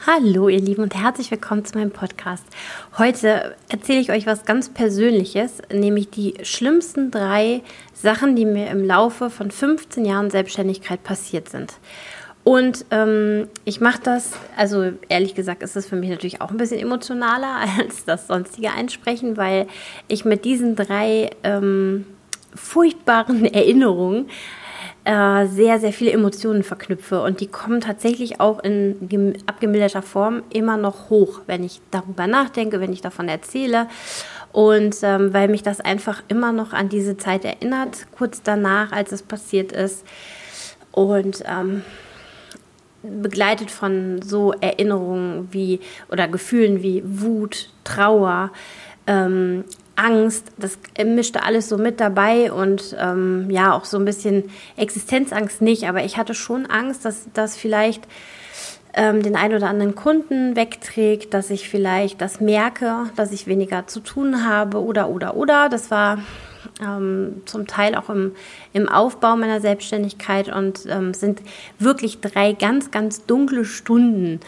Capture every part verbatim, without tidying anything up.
Hallo ihr Lieben und herzlich willkommen zu meinem Podcast. Heute erzähle ich euch was ganz Persönliches, nämlich die schlimmsten drei Sachen, die mir im Laufe von fünfzehn Jahren Selbstständigkeit passiert sind. Und ähm, ich mache das, also ehrlich gesagt ist es für mich natürlich auch ein bisschen emotionaler als das sonstige Einsprechen, weil ich mit diesen drei ähm, furchtbaren Erinnerungen sehr, sehr viele Emotionen verknüpfe und die kommen tatsächlich auch in abgemilderter Form immer noch hoch, wenn ich darüber nachdenke, wenn ich davon erzähle und ähm, weil mich das einfach immer noch an diese Zeit erinnert, kurz danach, als es passiert ist und ähm, begleitet von so Erinnerungen wie oder Gefühlen wie Wut, Trauer, ähm, Angst, das mischte alles so mit dabei und ähm, ja, auch so ein bisschen Existenzangst nicht, aber ich hatte schon Angst, dass das vielleicht ähm, den einen oder anderen Kunden wegträgt, dass ich vielleicht das merke, dass ich weniger zu tun habe oder, oder, oder. Das war ähm, zum Teil auch im, im Aufbau meiner Selbstständigkeit und ähm, sind wirklich drei ganz, ganz dunkle Stunden.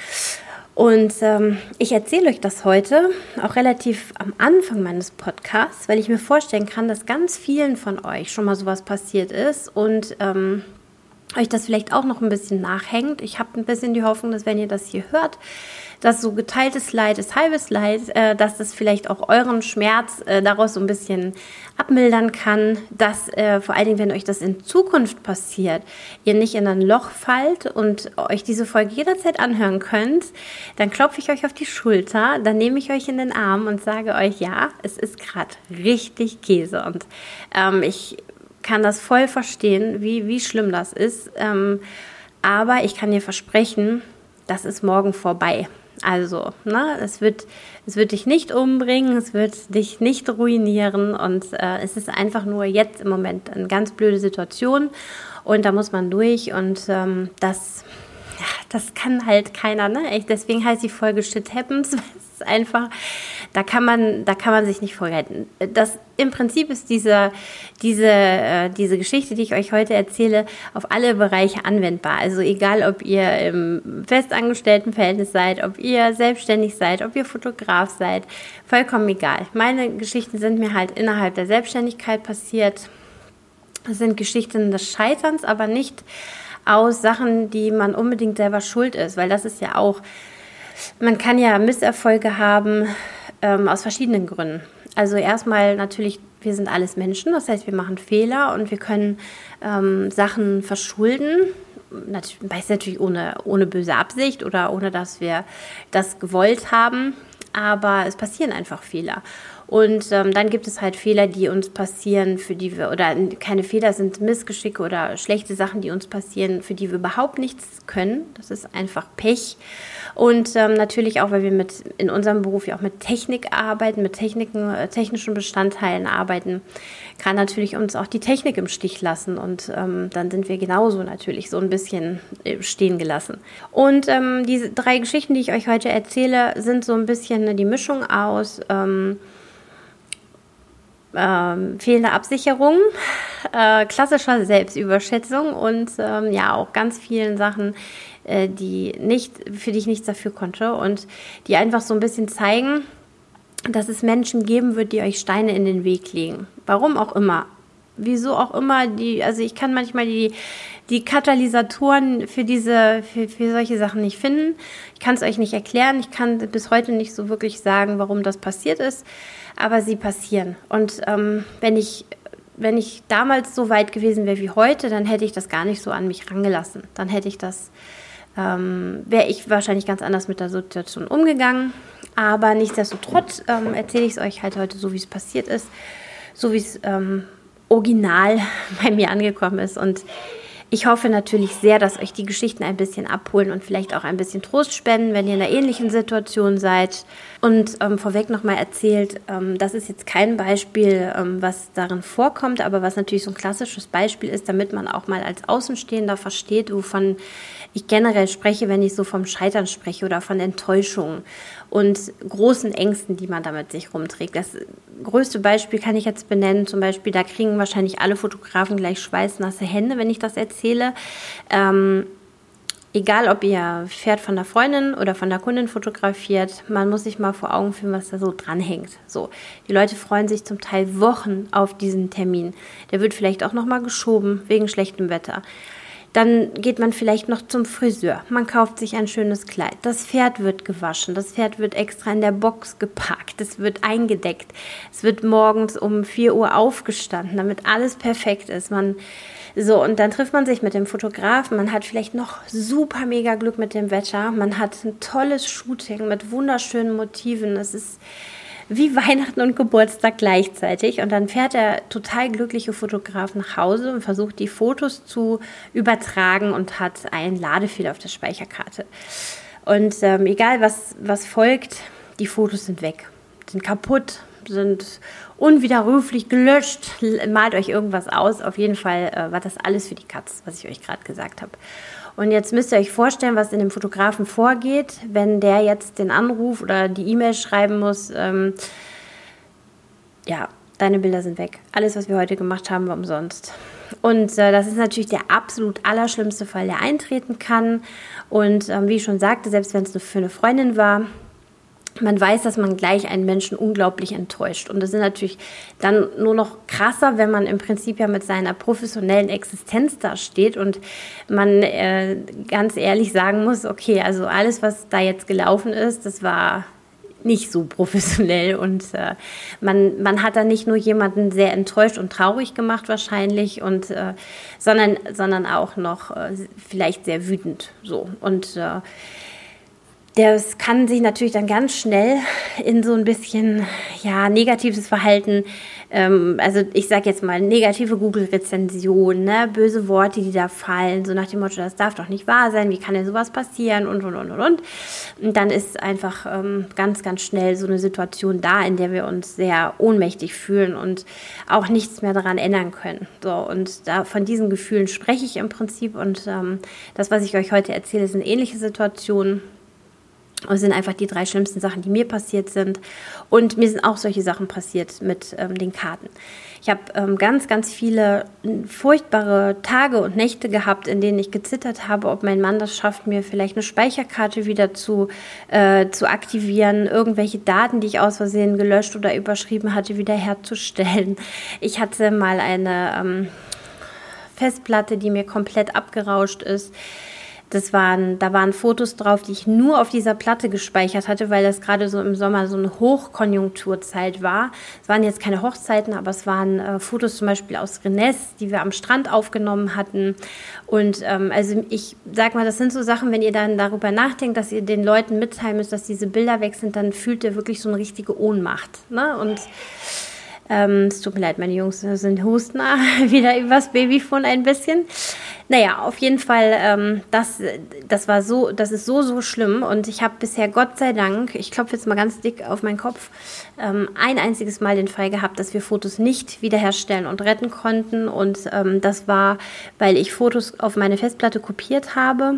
Und ähm, ich erzähle euch das heute auch relativ am Anfang meines Podcasts, weil ich mir vorstellen kann, dass ganz vielen von euch schon mal sowas passiert ist und ähm, euch das vielleicht auch noch ein bisschen nachhängt. Ich habe ein bisschen die Hoffnung, dass wenn ihr das hier hört, dass so geteiltes Leid ist halbes Leid, äh, dass das vielleicht auch euren Schmerz äh, daraus so ein bisschen abmildern kann, dass äh, vor allen Dingen, wenn euch das in Zukunft passiert, ihr nicht in ein Loch fallt und euch diese Folge jederzeit anhören könnt, dann klopfe ich euch auf die Schulter, dann nehme ich euch in den Arm und sage euch, ja, es ist gerade richtig Käse und ähm, ich kann das voll verstehen, wie, wie schlimm das ist, ähm, aber ich kann dir versprechen, das ist morgen vorbei. Also, ne, es wird, es wird dich nicht umbringen, es wird dich nicht ruinieren und äh, es ist einfach nur jetzt im Moment eine ganz blöde Situation und da muss man durch und ähm, das, ja, das kann halt keiner, ne? Echt, deswegen heißt die Folge Shit Happens, es ist einfach, da kann man, da kann man sich nicht vorhalten. Das im Prinzip ist diese, diese, äh, diese Geschichte, die ich euch heute erzähle, auf alle Bereiche anwendbar. Also egal, ob ihr im Festangestelltenverhältnis seid, ob ihr selbstständig seid, ob ihr Fotograf seid, vollkommen egal. Meine Geschichten sind mir halt innerhalb der Selbstständigkeit passiert. Das sind Geschichten des Scheiterns, aber nicht aus Sachen, die man unbedingt selber schuld ist, weil das ist ja auch, man kann ja Misserfolge haben ähm, aus verschiedenen Gründen. Also erstmal natürlich, wir sind alles Menschen, das heißt, wir machen Fehler und wir können ähm, Sachen verschulden, meist natürlich ohne, ohne böse Absicht oder ohne, dass wir das gewollt haben, aber es passieren einfach Fehler. Und ähm, dann gibt es halt Fehler, die uns passieren, für die wir, oder keine Fehler, sind Missgeschicke oder schlechte Sachen, die uns passieren, für die wir überhaupt nichts können. Das ist einfach Pech. Und ähm, natürlich auch, weil wir mit in unserem Beruf ja auch mit Technik arbeiten, mit Techniken, äh, technischen Bestandteilen arbeiten, kann natürlich uns auch die Technik im Stich lassen. Und ähm, dann sind wir genauso natürlich so ein bisschen stehen gelassen. Und ähm, diese drei Geschichten, die ich euch heute erzähle, sind so ein bisschen die Mischung aus ähm, Ähm, fehlende Absicherung, äh, klassischer Selbstüberschätzung und ähm, ja auch ganz vielen Sachen, äh, die nicht, für die ich nichts dafür konnte und die einfach so ein bisschen zeigen, dass es Menschen geben wird, die euch Steine in den Weg legen. Warum auch immer. Wieso auch immer, die, also ich kann manchmal die, die Katalysatoren für diese, für, für solche Sachen nicht finden. Ich kann es euch nicht erklären. Ich kann bis heute nicht so wirklich sagen, warum das passiert ist. Aber sie passieren. Und ähm, wenn ich, wenn ich damals so weit gewesen wäre wie heute, dann hätte ich das gar nicht so an mich rangelassen. Dann hätte ich das, ähm, wäre ich wahrscheinlich ganz anders mit der Situation umgegangen. Aber nichtsdestotrotz ähm, erzähle ich es euch halt heute so, wie es passiert ist, so wie es ähm, original bei mir angekommen ist. Und ich hoffe natürlich sehr, dass euch die Geschichten ein bisschen abholen und vielleicht auch ein bisschen Trost spenden, wenn ihr in einer ähnlichen Situation seid. Und ähm, vorweg nochmal erzählt, ähm, das ist jetzt kein Beispiel, ähm, was darin vorkommt, aber was natürlich so ein klassisches Beispiel ist, damit man auch mal als Außenstehender versteht, wovon ich generell spreche, wenn ich so vom Scheitern spreche oder von Enttäuschungen und großen Ängsten, die man damit sich rumträgt. Das größte Beispiel kann ich jetzt benennen, zum Beispiel, da kriegen wahrscheinlich alle Fotografen gleich schweißnasse Hände, wenn ich das erzähle. Ähm, egal ob ihr Pferd von der Freundin oder von der Kundin fotografiert, man muss sich mal vor Augen führen, was da so dranhängt. So, die Leute freuen sich zum Teil Wochen auf diesen Termin. Der wird vielleicht auch nochmal geschoben wegen schlechtem Wetter. Dann geht man vielleicht noch zum Friseur. Man kauft sich ein schönes Kleid. Das Pferd wird gewaschen. Das Pferd wird extra in der Box geparkt. Es wird eingedeckt. Es wird morgens um vier Uhr aufgestanden, damit alles perfekt ist. Man So, und dann trifft man sich mit dem Fotografen. Man hat vielleicht noch super mega Glück mit dem Wetter. Man hat ein tolles Shooting mit wunderschönen Motiven. Es ist wie Weihnachten und Geburtstag gleichzeitig. Und dann fährt der total glückliche Fotograf nach Hause und versucht, die Fotos zu übertragen und hat einen Ladefehler auf der Speicherkarte. Und ähm, egal, was, was folgt, die Fotos sind weg, sind kaputt, sind unwiderruflich gelöscht. Malt euch irgendwas aus. Auf jeden Fall äh, war das alles für die Katz, was ich euch gerade gesagt habe. Und jetzt müsst ihr euch vorstellen, was in dem Fotografen vorgeht, wenn der jetzt den Anruf oder die E-Mail schreiben muss, ähm, ja, deine Bilder sind weg. Alles, was wir heute gemacht haben, war umsonst. Und äh, das ist natürlich der absolut allerschlimmste Fall, der eintreten kann. Und ähm, wie ich schon sagte, selbst wenn es nur für eine Freundin war, man weiß, dass man gleich einen Menschen unglaublich enttäuscht. Und das ist natürlich dann nur noch krasser, wenn man im Prinzip ja mit seiner professionellen Existenz da steht und man äh, ganz ehrlich sagen muss, okay, also alles, was da jetzt gelaufen ist, das war nicht so professionell und äh, man, man hat da nicht nur jemanden sehr enttäuscht und traurig gemacht wahrscheinlich, und, äh, sondern, sondern auch noch äh, vielleicht sehr wütend. So. Und äh, das kann sich natürlich dann ganz schnell in so ein bisschen ja, negatives Verhalten, ähm, also ich sage jetzt mal negative Google-Rezensionen, ne, böse Worte, die da fallen, so nach dem Motto, das darf doch nicht wahr sein, wie kann denn sowas passieren und, und, und, und, und. Und dann ist einfach ähm, ganz, ganz schnell so eine Situation da, in der wir uns sehr ohnmächtig fühlen und auch nichts mehr daran ändern können. So, und da, von diesen Gefühlen spreche ich im Prinzip, und ähm, das, was ich euch heute erzähle, sind ähnliche Situationen. Das sind einfach die drei schlimmsten Sachen, die mir passiert sind. Und mir sind auch solche Sachen passiert mit ähm, den Karten. Ich habe ähm, ganz, ganz viele furchtbare Tage und Nächte gehabt, in denen ich gezittert habe, ob mein Mann das schafft, mir vielleicht eine Speicherkarte wieder zu, äh, zu aktivieren, irgendwelche Daten, die ich aus Versehen gelöscht oder überschrieben hatte, wiederherzustellen. Ich hatte mal eine ähm, Festplatte, die mir komplett abgerauscht ist. Das waren, da waren Fotos drauf, die ich nur auf dieser Platte gespeichert hatte, weil das gerade so im Sommer so eine Hochkonjunkturzeit war. Es waren jetzt keine Hochzeiten, aber es waren äh, Fotos zum Beispiel aus Rennes, die wir am Strand aufgenommen hatten. Und ähm, also ich sag mal, das sind so Sachen, wenn ihr dann darüber nachdenkt, dass ihr den Leuten mitteilen müsst, dass diese Bilder weg sind, dann fühlt ihr wirklich so eine richtige Ohnmacht. Ne? Und ähm, es tut mir leid, meine Jungs sind husten wieder übers Babyphone ein bisschen. Naja, auf jeden Fall, ähm, das, das war so, das ist so, so schlimm, und ich habe bisher, Gott sei Dank, ich klopfe jetzt mal ganz dick auf meinen Kopf, ähm, ein einziges Mal den Fall gehabt, dass wir Fotos nicht wiederherstellen und retten konnten, und ähm, das war, weil ich Fotos auf meine Festplatte kopiert habe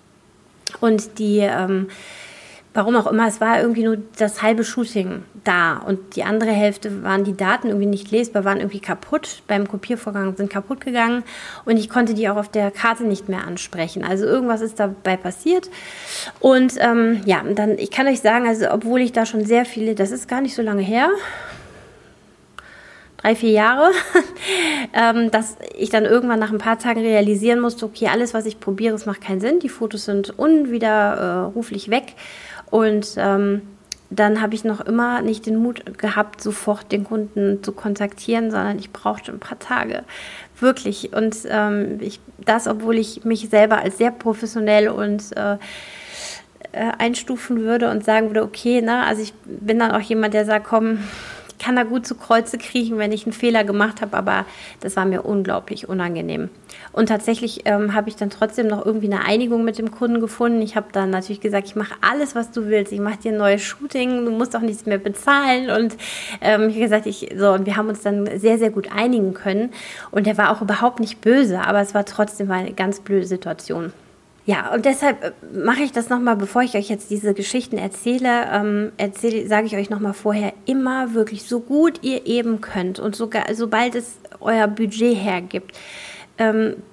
und die, ähm, warum auch immer, es war irgendwie nur das halbe Shooting da und die andere Hälfte waren die Daten irgendwie nicht lesbar, waren irgendwie kaputt, beim Kopiervorgang sind kaputt gegangen, und ich konnte die auch auf der Karte nicht mehr ansprechen. Also irgendwas ist dabei passiert, und ähm, ja, dann, ich kann euch sagen, also obwohl ich da schon sehr viele, das ist gar nicht so lange her, drei, vier Jahre, ähm, dass ich dann irgendwann nach ein paar Tagen realisieren musste, okay, alles, was ich probiere, es macht keinen Sinn, die Fotos sind unwiderruflich weg. Und ähm, dann habe ich noch immer nicht den Mut gehabt, sofort den Kunden zu kontaktieren, sondern ich brauchte ein paar Tage, wirklich. Und ähm, ich, das, obwohl ich mich selber als sehr professionell und äh, äh, einstufen würde und sagen würde, okay, ne, also ich bin dann auch jemand, der sagt, komm, ich kann da gut zu Kreuze kriechen, wenn ich einen Fehler gemacht habe, aber das war mir unglaublich unangenehm. Und tatsächlich ähm, habe ich dann trotzdem noch irgendwie eine Einigung mit dem Kunden gefunden. Ich habe dann natürlich gesagt, ich mache alles, was du willst. Ich mache dir ein neues Shooting, du musst auch nichts mehr bezahlen. Und ähm, ich habe gesagt, ich, so, und wir haben uns dann sehr, sehr gut einigen können. Und er war auch überhaupt nicht böse, aber es war trotzdem eine ganz blöde Situation. Ja, und deshalb mache ich das nochmal, bevor ich euch jetzt diese Geschichten erzähle, ähm, erzähle, sage ich euch nochmal vorher, immer wirklich so gut ihr eben könnt und sogar, sobald es euer Budget hergibt, ähm,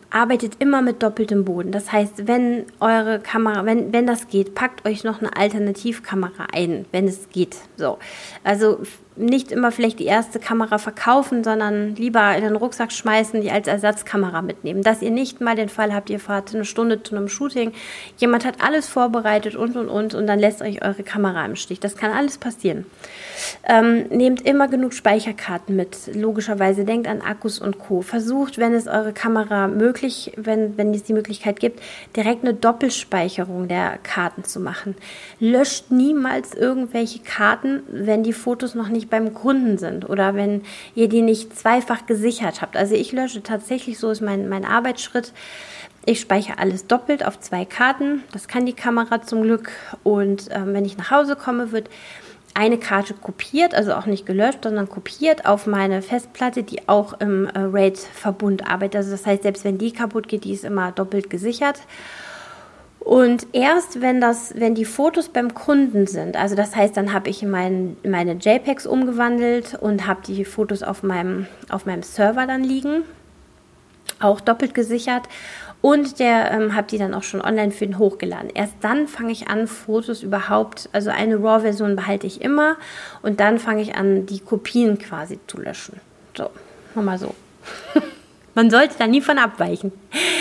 arbeitet immer mit doppeltem Boden. Das heißt, wenn eure Kamera, wenn, wenn das geht, packt euch noch eine Alternativkamera ein, wenn es geht. So. Also nicht immer vielleicht die erste Kamera verkaufen, sondern lieber in den Rucksack schmeißen, die als Ersatzkamera mitnehmen. Dass ihr nicht mal den Fall habt, ihr fahrt eine Stunde zu einem Shooting, jemand hat alles vorbereitet und, und, und und dann lässt euch eure Kamera im Stich. Das kann alles passieren. Ähm, nehmt immer genug Speicherkarten mit. Logischerweise denkt an Akkus und Co. Versucht, wenn es eure Kamera möglich, wenn, wenn es die Möglichkeit gibt, direkt eine Doppelspeicherung der Karten zu machen. Löscht niemals irgendwelche Karten, wenn die Fotos noch nicht beim Kunden sind oder wenn ihr die nicht zweifach gesichert habt. Also ich lösche tatsächlich, so ist mein, mein Arbeitsschritt. Ich speichere alles doppelt auf zwei Karten. Das kann die Kamera zum Glück. Und ähm, wenn ich nach Hause komme, wird eine Karte kopiert, also auch nicht gelöscht, sondern kopiert auf meine Festplatte, die auch im äh, RAID-Verbund arbeitet. Also das heißt, selbst wenn die kaputt geht, die ist immer doppelt gesichert. Und erst wenn das, wenn die Fotos beim Kunden sind, also das heißt, dann habe ich mein, meine JPEGs umgewandelt und habe die Fotos auf meinem, auf meinem Server dann liegen, auch doppelt gesichert. Und der ähm, habe die dann auch schon online für den hochgeladen. Erst dann fange ich an, Fotos überhaupt, also eine RAW-Version behalte ich immer und dann fange ich an, die Kopien quasi zu löschen. So, nochmal so. Man sollte da nie von abweichen.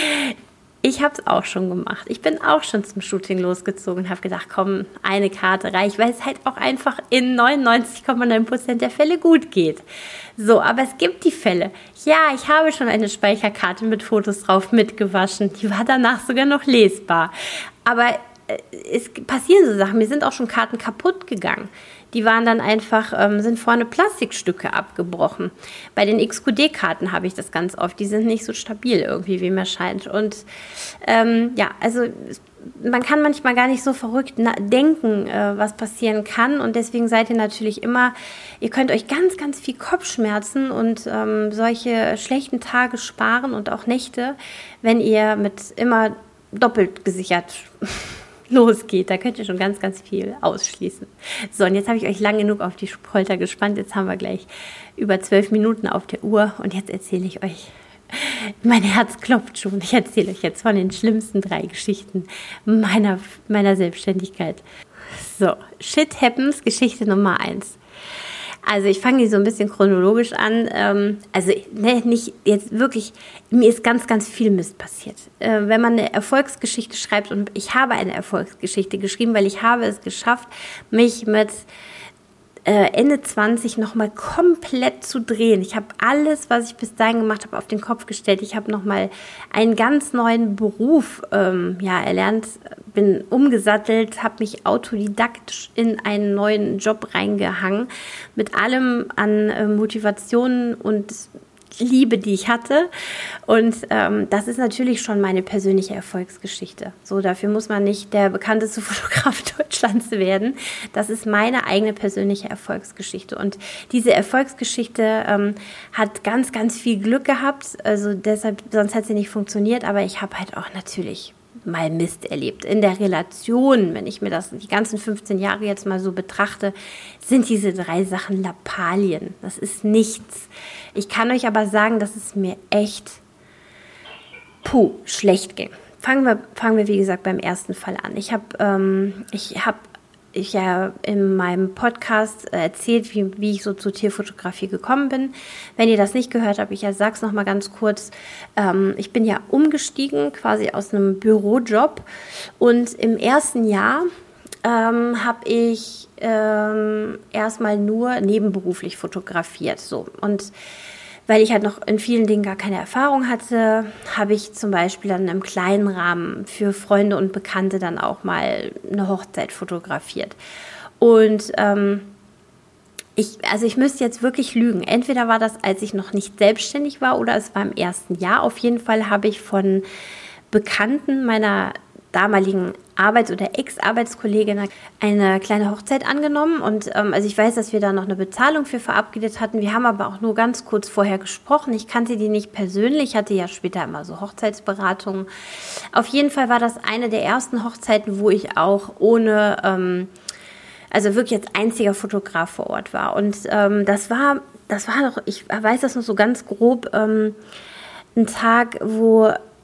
Ich habe es auch schon gemacht. Ich bin auch schon zum Shooting losgezogen und habe gedacht, komm, eine Karte reicht, weil es halt auch einfach in neunundneunzig Komma neun Prozent der Fälle gut geht. So, aber es gibt die Fälle. Ja, ich habe schon eine Speicherkarte mit Fotos drauf mitgewaschen. Die war danach sogar noch lesbar. Aber äh, es passieren so Sachen. Mir sind auch schon Karten kaputt gegangen. Die waren dann einfach, ähm, sind vorne Plastikstücke abgebrochen. Bei den X Q D-Karten habe ich das ganz oft. Die sind nicht so stabil irgendwie, wie mir scheint. Und ähm, ja, also man kann manchmal gar nicht so verrückt denken, äh, was passieren kann. Und deswegen seid ihr natürlich immer, ihr könnt euch ganz, ganz viel Kopfschmerzen und ähm, solche schlechten Tage sparen und auch Nächte, wenn ihr mit immer doppelt gesichert losgeht. Da könnt ihr schon ganz, ganz viel ausschließen. So, und jetzt habe ich euch lang genug auf die Folter gespannt. Jetzt haben wir gleich über zwölf Minuten auf der Uhr und jetzt erzähle ich euch, mein Herz klopft schon. Ich erzähle euch jetzt von den schlimmsten drei Geschichten meiner, meiner Selbstständigkeit. So, Shit Happens, Geschichte Nummer eins. Also ich fange die so ein bisschen chronologisch an. Ähm, also ne, nicht jetzt wirklich, mir ist ganz, ganz viel Mist passiert. Äh, wenn man eine Erfolgsgeschichte schreibt, und ich habe eine Erfolgsgeschichte geschrieben, weil ich habe es geschafft, mich mit äh, Ende zwanzig nochmal komplett zu drehen. Ich habe alles, was ich bis dahin gemacht habe, auf den Kopf gestellt. Ich habe nochmal einen ganz neuen Beruf ähm, ja, erlernt, bin umgesattelt, habe mich autodidaktisch in einen neuen Job reingehangen, mit allem an äh, Motivationen und Liebe, die ich hatte. Und ähm, das ist natürlich schon meine persönliche Erfolgsgeschichte. So, dafür muss man nicht der bekannteste Fotograf Deutschlands werden. Das ist meine eigene persönliche Erfolgsgeschichte. Und diese Erfolgsgeschichte ähm, hat ganz, ganz viel Glück gehabt. Also deshalb, sonst hat sie nicht funktioniert. Aber ich habe halt auch natürlich mal Mist erlebt. In der Relation, wenn ich mir das die ganzen fünfzehn Jahre jetzt mal so betrachte, sind diese drei Sachen Lappalien. Das ist nichts. Ich kann euch aber sagen, dass es mir echt puh, schlecht ging. Fangen wir, fangen wir wie gesagt beim ersten Fall an. Ich habe ähm, ich habe ich ja in meinem Podcast erzählt, wie, wie ich so zur Tierfotografie gekommen bin. Wenn ihr das nicht gehört habt, ich ja sag's noch mal ganz kurz. Ähm, ich bin ja umgestiegen, quasi aus einem Bürojob. Und im ersten Jahr ähm, habe ich ähm, erstmal nur nebenberuflich fotografiert. So. Und weil ich halt noch in vielen Dingen gar keine Erfahrung hatte, habe ich zum Beispiel dann im kleinen Rahmen für Freunde und Bekannte dann auch mal eine Hochzeit fotografiert. Und ähm, ich, also ich müsste jetzt wirklich lügen. Entweder war das, als ich noch nicht selbstständig war, oder es war im ersten Jahr. Auf jeden Fall habe ich von Bekannten meiner damaligen Arbeits- oder Ex-Arbeitskollegin eine kleine Hochzeit angenommen. Und ähm, also ich weiß, dass wir da noch eine Bezahlung für verabredet hatten. Wir haben aber auch nur ganz kurz vorher gesprochen. Ich kannte die nicht persönlich, hatte ja später immer so Hochzeitsberatungen. Auf jeden Fall war das eine der ersten Hochzeiten, wo ich auch ohne, ähm, also wirklich als einziger Fotograf vor Ort war. Und ähm, das war, das war doch, ich weiß das noch so ganz grob, ähm, ein Tag, wo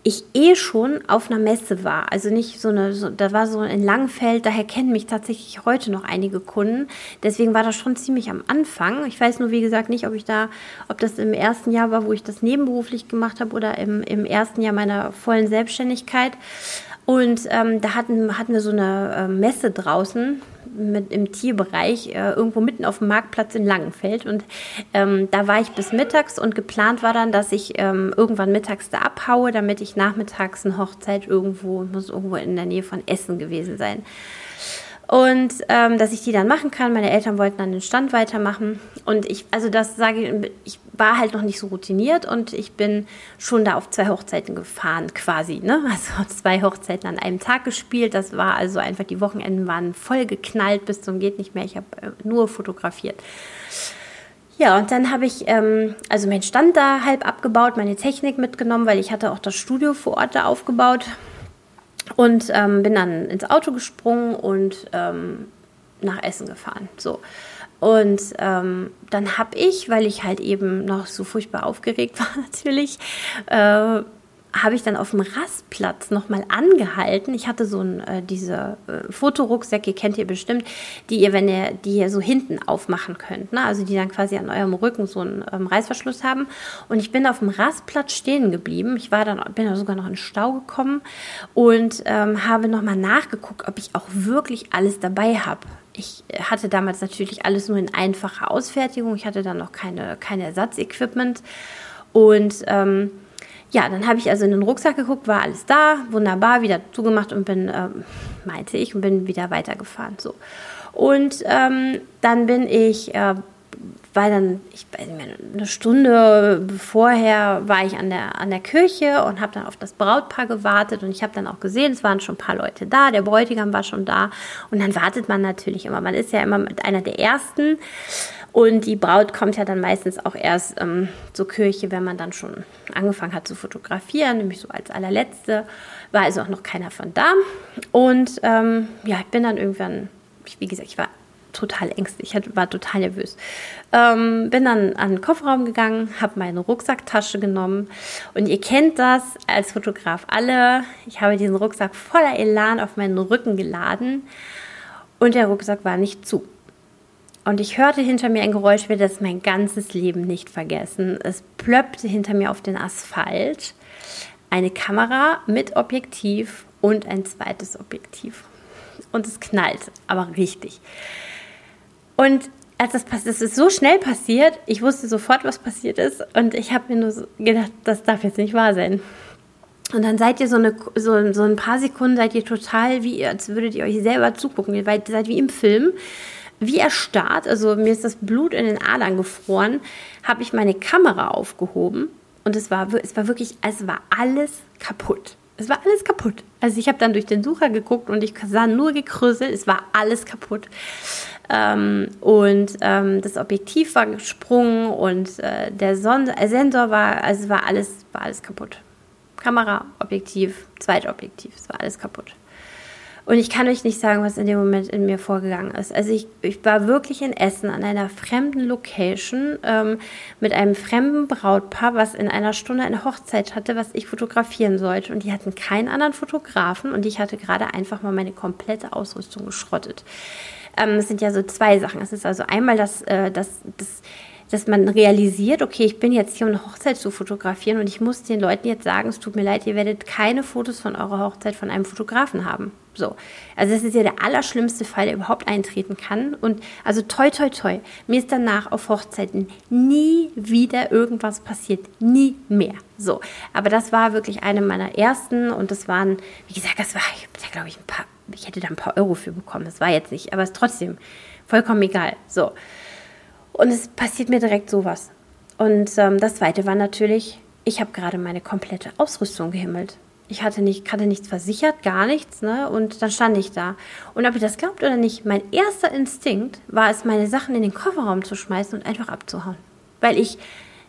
ich eh schon auf einer Messe war. Also nicht so eine, so, da war so in Langenfeld, daher kennen mich tatsächlich heute noch einige Kunden. Deswegen war das schon ziemlich am Anfang. Ich weiß nur, wie gesagt, nicht, ob ich da, ob das im ersten Jahr war, wo ich das nebenberuflich gemacht habe oder im, im ersten Jahr meiner vollen Selbstständigkeit. Und ähm, da hatten, hatten wir so eine äh, Messe draußen mit, im Tierbereich, äh, irgendwo mitten auf dem Marktplatz in Langenfeld. Und ähm, da war ich bis mittags und geplant war dann, dass ich ähm, irgendwann mittags da abhaue, damit ich nachmittags eine Hochzeit irgendwo, muss irgendwo in der Nähe von Essen gewesen sein. Und ähm, dass ich die dann machen kann. Meine Eltern wollten dann den Stand weitermachen. Und ich, also das sage ich, ich war halt noch nicht so routiniert und ich bin schon da auf zwei Hochzeiten gefahren quasi, ne? Also zwei Hochzeiten an einem Tag gespielt. Das war also einfach, die Wochenenden waren voll geknallt bis zum geht nicht mehr. Ich habe äh, nur fotografiert. Ja, und dann habe ich ähm, also meinen Stand da halb abgebaut, meine Technik mitgenommen, weil ich hatte auch das Studio vor Ort da aufgebaut. Und ähm, bin dann ins Auto gesprungen und ähm, nach Essen gefahren. So. Und ähm, dann habe ich, weil ich halt eben noch so furchtbar aufgeregt war natürlich, äh, habe ich dann auf dem Rastplatz nochmal angehalten. Ich hatte so ein, äh, diese äh, Fotorucksäcke, kennt ihr bestimmt, die ihr, wenn ihr die ihr so hinten aufmachen könnt, ne? Also die dann quasi an eurem Rücken so einen ähm, Reißverschluss haben. Und ich bin auf dem Rastplatz stehen geblieben. Ich war dann, bin dann sogar noch in den Stau gekommen und ähm, habe nochmal nachgeguckt, ob ich auch wirklich alles dabei habe. Ich hatte damals natürlich alles nur in einfacher Ausfertigung. Ich hatte dann noch keine, keine Ersatzequipment. Und ähm, ja, dann habe ich also in den Rucksack geguckt, war alles da, wunderbar, wieder zugemacht und bin, ähm, meinte ich, und bin wieder weitergefahren. So. Und ähm, dann bin ich, äh, war dann, ich weiß nicht mehr, eine Stunde vorher war ich an der, an der Kirche und habe dann auf das Brautpaar gewartet und ich habe dann auch gesehen, es waren schon ein paar Leute da, der Bräutigam war schon da und dann wartet man natürlich immer. Man ist ja immer mit einer der Ersten. Und die Braut kommt ja dann meistens auch erst ähm, zur Kirche, wenn man dann schon angefangen hat zu fotografieren, nämlich so als allerletzte. War also auch noch keiner von da. Und ähm, ja, ich bin dann irgendwann, wie gesagt, ich war total ängstlich, ich war total nervös. Ähm, bin dann an den Kofferraum gegangen, habe meine Rucksacktasche genommen. Und ihr kennt das als Fotograf alle. Ich habe diesen Rucksack voller Elan auf meinen Rücken geladen. Und der Rucksack war nicht zu. Und ich hörte hinter mir ein Geräusch, ich werde das mein ganzes Leben nicht vergessen. Es plöppte hinter mir auf den Asphalt eine Kamera mit Objektiv und ein zweites Objektiv. Und es knallte, aber richtig. Und als das passiert, es ist so schnell passiert, ich wusste sofort, was passiert ist. Und ich habe mir nur so gedacht, das darf jetzt nicht wahr sein. Und dann seid ihr so, eine, so, so ein paar Sekunden, seid ihr total, wie als würdet ihr euch selber zugucken. Ihr seid wie im Film. Wie erstarrt, also mir ist das Blut in den Adern gefroren, habe ich meine Kamera aufgehoben und es war, es war wirklich, es war alles kaputt. Es war alles kaputt. Also ich habe dann durch den Sucher geguckt und ich sah nur Gekrösel, es war alles kaputt. Ähm, und ähm, das Objektiv war gesprungen und äh, der Son- äh, Sensor war, also es war alles, war alles kaputt. Kamera, Objektiv, Zweitobjektiv, es war alles kaputt. Und ich kann euch nicht sagen, was in dem Moment in mir vorgegangen ist. Also ich, ich war wirklich in Essen an einer fremden Location ähm, mit einem fremden Brautpaar, was in einer Stunde eine Hochzeit hatte, was ich fotografieren sollte. Und die hatten keinen anderen Fotografen und ich hatte gerade einfach mal meine komplette Ausrüstung geschrottet. Ähm, es sind ja so zwei Sachen. Es ist also einmal das, äh, das, das dass man realisiert, okay, ich bin jetzt hier, um eine Hochzeit zu fotografieren und ich muss den Leuten jetzt sagen, es tut mir leid, ihr werdet keine Fotos von eurer Hochzeit von einem Fotografen haben. So, also das ist ja der allerschlimmste Fall, der überhaupt eintreten kann. Und also toi, toi, toi, mir ist danach auf Hochzeiten nie wieder irgendwas passiert, nie mehr. So, aber das war wirklich eine meiner ersten und das waren, wie gesagt, das war, ich habe da glaube ich ein paar, ich hätte da ein paar Euro für bekommen, das war jetzt nicht, aber es ist trotzdem vollkommen egal. So. Und es passiert mir direkt sowas. Und ähm, das Zweite war natürlich, ich habe gerade meine komplette Ausrüstung gehimmelt. Ich hatte, nicht, hatte nichts versichert, gar nichts, ne? Und dann stand ich da. Und ob ihr das glaubt oder nicht, mein erster Instinkt war es, meine Sachen in den Kofferraum zu schmeißen und einfach abzuhauen. Weil ich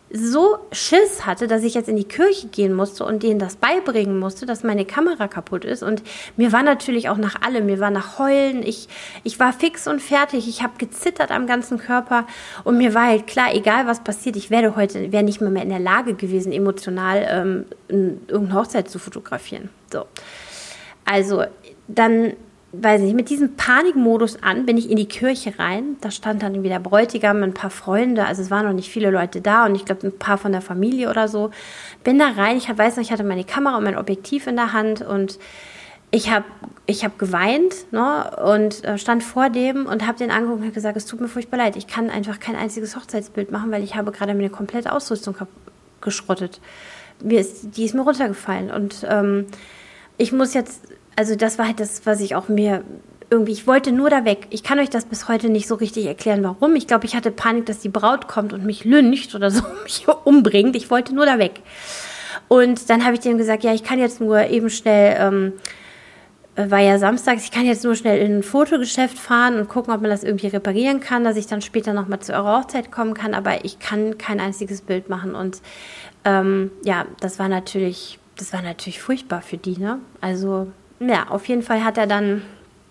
so Schiss hatte, dass ich jetzt in die Kirche gehen musste und denen das beibringen musste, dass meine Kamera kaputt ist. Und mir war natürlich auch nach allem, mir war nach Heulen, ich, ich war fix und fertig, ich habe gezittert am ganzen Körper und mir war halt klar, egal was passiert, ich werde heute, wäre nicht mehr, mehr in der Lage gewesen, emotional ähm, irgendeine Hochzeit zu fotografieren. So. Also dann, weiß nicht, mit diesem Panikmodus an bin ich in die Kirche rein. Da stand dann irgendwie der Bräutigam, ein paar Freunde, also es waren noch nicht viele Leute da und ich glaube ein paar von der Familie oder so. Bin da rein, ich weiß noch, ich hatte meine Kamera und mein Objektiv in der Hand und ich habe ich hab geweint, ne, und stand vor dem und habe den angeguckt und gesagt, es tut mir furchtbar leid, ich kann einfach kein einziges Hochzeitsbild machen, weil ich habe gerade meine komplette Ausrüstung geschrottet. Mir ist, die ist mir runtergefallen und ähm, ich muss jetzt, also das war halt das, was ich auch mir irgendwie, ich wollte nur da weg. Ich kann euch das bis heute nicht so richtig erklären, warum. Ich glaube, ich hatte Panik, dass die Braut kommt und mich lyncht oder so, mich umbringt. Ich wollte nur da weg. Und dann habe ich dem gesagt, ja, ich kann jetzt nur eben schnell, ähm, war ja samstags, ich kann jetzt nur schnell in ein Fotogeschäft fahren und gucken, ob man das irgendwie reparieren kann, dass ich dann später nochmal zu eurer Hochzeit kommen kann, aber ich kann kein einziges Bild machen. Und ähm, ja, das war natürlich, das war natürlich furchtbar für die, ne? Also ja, auf jeden Fall hat er dann,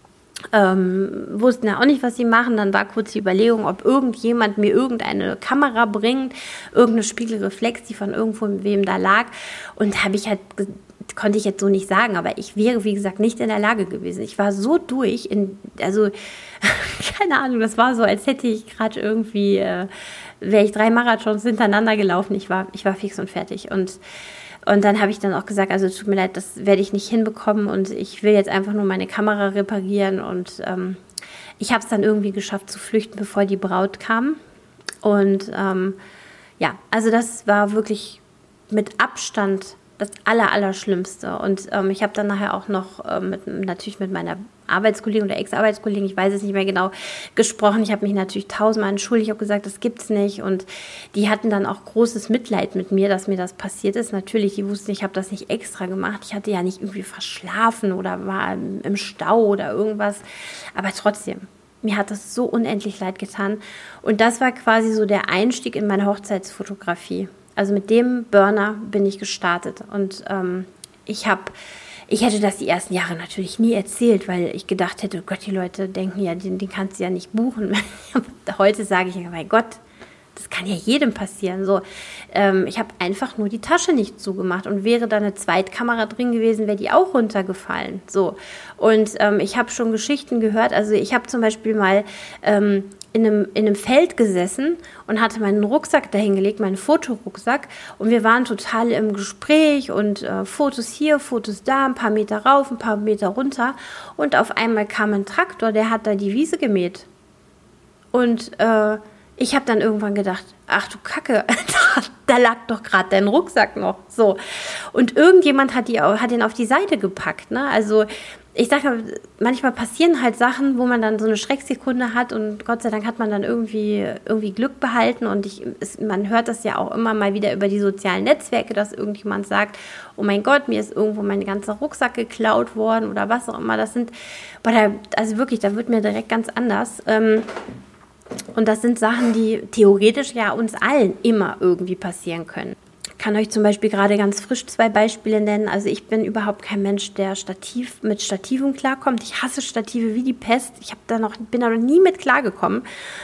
ähm, wussten ja auch nicht, was sie machen. Dann war kurz die Überlegung, ob irgendjemand mir irgendeine Kamera bringt, irgendeine Spiegelreflex, die von irgendwo wem da lag. Und habe ich halt, konnte ich jetzt so nicht sagen, aber ich wäre, wie gesagt, nicht in der Lage gewesen. Ich war so durch, in, also keine Ahnung, das war so, als hätte ich gerade irgendwie, äh, wäre ich drei Marathons hintereinander gelaufen. Ich war, ich war fix und fertig und Und dann habe ich dann auch gesagt, also tut mir leid, das werde ich nicht hinbekommen und ich will jetzt einfach nur meine Kamera reparieren. Und ähm, ich habe es dann irgendwie geschafft zu flüchten, bevor die Braut kam. Und ähm, ja, also das war wirklich mit Abstand das Aller, Allerschlimmste. Und ähm, ich habe dann nachher auch noch ähm, mit, natürlich mit meiner Arbeitskollegin oder Ex-Arbeitskollegin, ich weiß es nicht mehr genau, gesprochen. Ich habe mich natürlich tausendmal entschuldigt, habe gesagt, das gibt's nicht. Und die hatten dann auch großes Mitleid mit mir, dass mir das passiert ist. Natürlich, die wussten, ich habe das nicht extra gemacht. Ich hatte ja nicht irgendwie verschlafen oder war im Stau oder irgendwas. Aber trotzdem, mir hat das so unendlich leid getan. Und das war quasi so der Einstieg in meine Hochzeitsfotografie. Also mit dem Burner bin ich gestartet. Und ähm, ich habe Ich hätte das die ersten Jahre natürlich nie erzählt, weil ich gedacht hätte, oh Gott, die Leute denken ja, den, den kannst du ja nicht buchen. Heute sage ich, mein Gott, das kann ja jedem passieren. So, ähm, ich habe einfach nur die Tasche nicht zugemacht und wäre da eine Zweitkamera drin gewesen, wäre die auch runtergefallen. So, und ähm, ich habe schon Geschichten gehört. Also ich habe zum Beispiel mal ähm, in einem, in einem Feld gesessen und hatte meinen Rucksack dahingelegt, meinen Fotorucksack, und wir waren total im Gespräch und äh, Fotos hier, Fotos da, ein paar Meter rauf, ein paar Meter runter, und auf einmal kam ein Traktor, der hat da die Wiese gemäht. Und äh, ich habe dann irgendwann gedacht, ach du Kacke, da lag doch gerade dein Rucksack noch. So. Und irgendjemand hat, die, hat den auf die Seite gepackt. Ne? Also ich sage, manchmal passieren halt Sachen, wo man dann so eine Schrecksekunde hat, und Gott sei Dank hat man dann irgendwie, irgendwie Glück behalten. Und ich, es, man hört das ja auch immer mal wieder über die sozialen Netzwerke, dass irgendjemand sagt, oh mein Gott, mir ist irgendwo mein ganzer Rucksack geklaut worden oder was auch immer. Das sind, also wirklich, da wird mir direkt ganz anders. Ähm, Und das sind Sachen, die theoretisch ja uns allen immer irgendwie passieren können. Ich kann euch zum Beispiel gerade ganz frisch zwei Beispiele nennen. Also ich bin überhaupt kein Mensch, der Stativ mit Stativen klarkommt. Ich hasse Stative wie die Pest. Ich hab da noch, bin da noch nie mit klargekommen.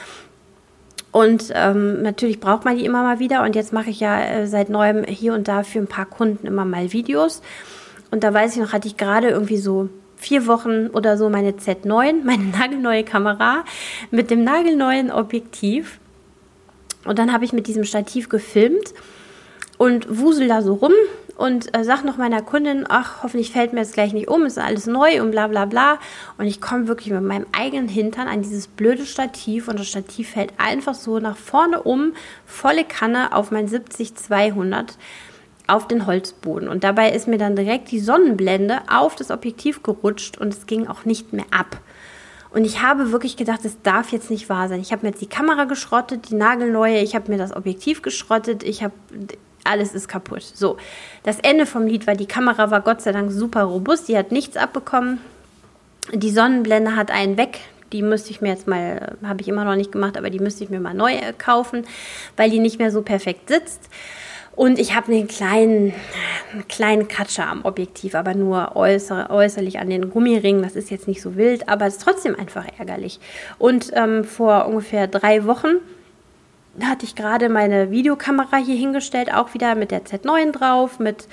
Und ähm, natürlich braucht man die immer mal wieder. Und jetzt mache ich ja äh, seit neuem hier und da für ein paar Kunden immer mal Videos. Und da weiß ich noch, hatte ich gerade irgendwie so vier Wochen oder so meine Z neun, meine nagelneue Kamera mit dem nagelneuen Objektiv. Und dann habe ich mit diesem Stativ gefilmt und wusel da so rum und äh, sag noch meiner Kundin, ach, hoffentlich fällt mir jetzt gleich nicht um, ist alles neu und bla bla bla. Und ich komme wirklich mit meinem eigenen Hintern an dieses blöde Stativ, und das Stativ fällt einfach so nach vorne um, volle Kanne auf mein siebzig zweihundert. Auf den Holzboden. Und dabei ist mir dann direkt die Sonnenblende auf das Objektiv gerutscht und es ging auch nicht mehr ab. Und ich habe wirklich gedacht, das darf jetzt nicht wahr sein. Ich habe mir jetzt die Kamera geschrottet, die nagelneue, ich habe mir das Objektiv geschrottet, ich habe, alles ist kaputt. So, das Ende vom Lied war, die Kamera war Gott sei Dank super robust, die hat nichts abbekommen. Die Sonnenblende hat einen weg, Die müsste ich mir jetzt mal, habe ich immer noch nicht gemacht, aber die müsste ich mir mal neu kaufen, weil die nicht mehr so perfekt sitzt. Und ich habe einen kleinen, einen kleinen Katscher am Objektiv, aber nur äußer, äußerlich an den Gummiringen. Das ist jetzt nicht so wild, aber es ist trotzdem einfach ärgerlich. Und ähm, vor ungefähr drei Wochen hatte ich gerade meine Videokamera hier hingestellt, auch wieder mit der Z neun drauf, mit,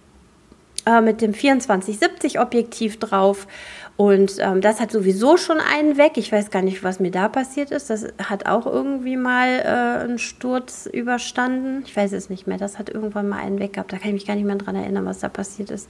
äh, mit dem vierundzwanzig siebzig Objektiv drauf. Und ähm, das hat sowieso schon einen weg. Ich weiß gar nicht, was mir da passiert ist. Das hat auch irgendwie mal äh, einen Sturz überstanden. Ich weiß es nicht mehr. Das hat irgendwann mal einen weg gehabt. Da kann ich mich gar nicht mehr dran erinnern, was da passiert ist.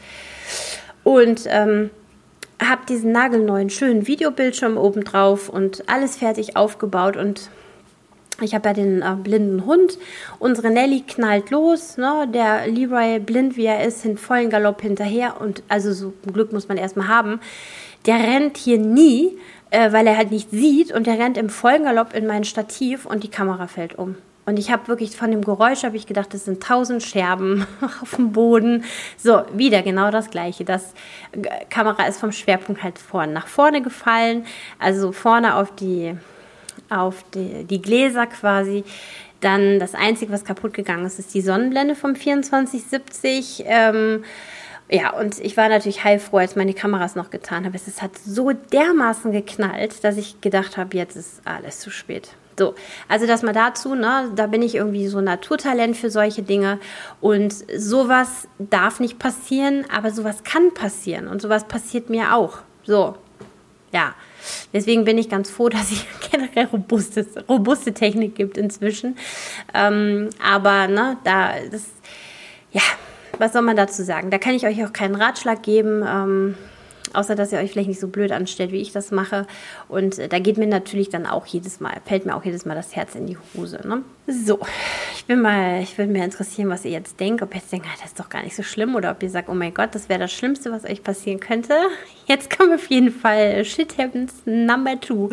Und ähm, habe diesen nagelneuen, schönen Videobildschirm oben drauf und alles fertig aufgebaut. Und ich habe ja den äh, blinden Hund. Unsere Nelly knallt los. Ne? Der Leroy, blind wie er ist, in vollen Galopp hinterher. Und also so ein Glück muss man erstmal haben. Der rennt hier nie, äh, weil er halt nicht sieht. Und der rennt im vollen Galopp in mein Stativ und die Kamera fällt um. Und ich habe wirklich von dem Geräusch, habe ich gedacht, das sind tausend Scherben auf dem Boden. So, wieder genau das Gleiche. Das äh, Kamera ist vom Schwerpunkt halt vorne nach vorne gefallen. Also vorne auf die... auf die, die Gläser quasi. Dann das Einzige, was kaputt gegangen ist, ist die Sonnenblende vom vierundzwanzig siebzig. Ähm, ja, und ich war natürlich heilfroh, als meine Kameras noch getan habe. Es hat so dermaßen geknallt, dass ich gedacht habe, jetzt ist alles zu spät. So, also das mal dazu, ne, da bin ich irgendwie so ein Naturtalent für solche Dinge und sowas darf nicht passieren, aber sowas kann passieren und sowas passiert mir auch. So, ja. Deswegen bin ich ganz froh, dass es generell robuste, robuste Technik gibt inzwischen. Ähm, aber ne, da, das, ja, was soll man dazu sagen? Da kann ich euch auch keinen Ratschlag geben, ähm, außer dass ihr euch vielleicht nicht so blöd anstellt, wie ich das mache. Und äh, da geht mir natürlich dann auch jedes Mal, fällt mir auch jedes Mal das Herz in die Hose. Ne? So, ich bin mal, ich würde mir interessieren, was ihr jetzt denkt. Ob ihr jetzt denkt, ah, das ist doch gar nicht so schlimm. Oder ob ihr sagt, oh mein Gott, das wäre das Schlimmste, was euch passieren könnte. Jetzt kommt auf jeden Fall Shit Happens Number Two.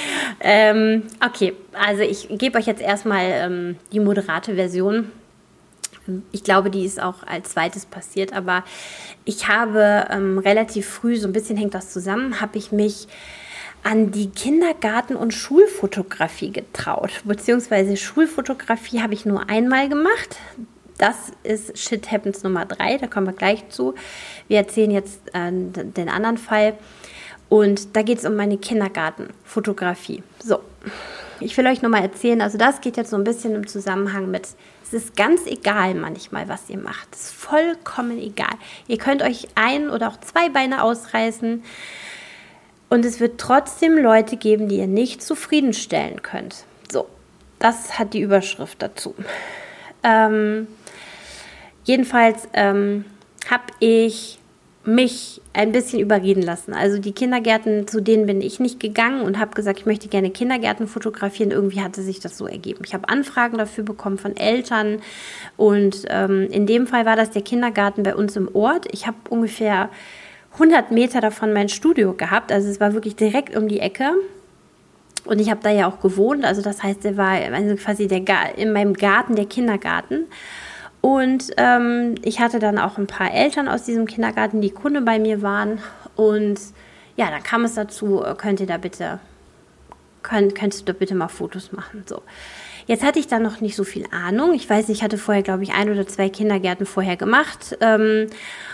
Ähm, okay, also ich gebe euch jetzt erstmal ähm, die moderate Version. Ich glaube, die ist auch als zweites passiert, aber ich habe ähm, relativ früh, so ein bisschen hängt das zusammen, habe ich mich an die Kindergarten- und Schulfotografie getraut. Beziehungsweise Schulfotografie habe ich nur einmal gemacht. Das ist Shit Happens Nummer drei, da kommen wir gleich zu. Wir erzählen jetzt äh, den anderen Fall. Und da geht es um meine Kindergartenfotografie. So, ich will euch nochmal erzählen, also das geht jetzt so ein bisschen im Zusammenhang mit, es ist ganz egal manchmal, was ihr macht. Es ist vollkommen egal. Ihr könnt euch ein oder auch zwei Beine ausreißen und es wird trotzdem Leute geben, die ihr nicht zufriedenstellen könnt. So, das hat die Überschrift dazu. Ähm, jedenfalls ähm, habe ich mich ein bisschen überreden lassen. Also die Kindergärten, zu denen bin ich nicht gegangen und habe gesagt, ich möchte gerne Kindergärten fotografieren. Irgendwie hatte sich das so ergeben. Ich habe Anfragen dafür bekommen von Eltern und ähm, in dem Fall war das der Kindergarten bei uns im Ort. Ich habe ungefähr hundert Meter davon mein Studio gehabt. Also es war wirklich direkt um die Ecke. Und ich habe da ja auch gewohnt. Also das heißt, er war also quasi der Ga- in meinem Garten der Kindergarten. Und ähm, ich hatte dann auch ein paar Eltern aus diesem Kindergarten, die Kunde bei mir waren. Und ja, dann kam es dazu, könnt ihr da bitte, könnt, könntest du da bitte mal Fotos machen. So. Jetzt hatte ich da noch nicht so viel Ahnung. Ich weiß nicht, ich hatte vorher, glaube ich, ein oder zwei Kindergärten vorher gemacht. Ähm,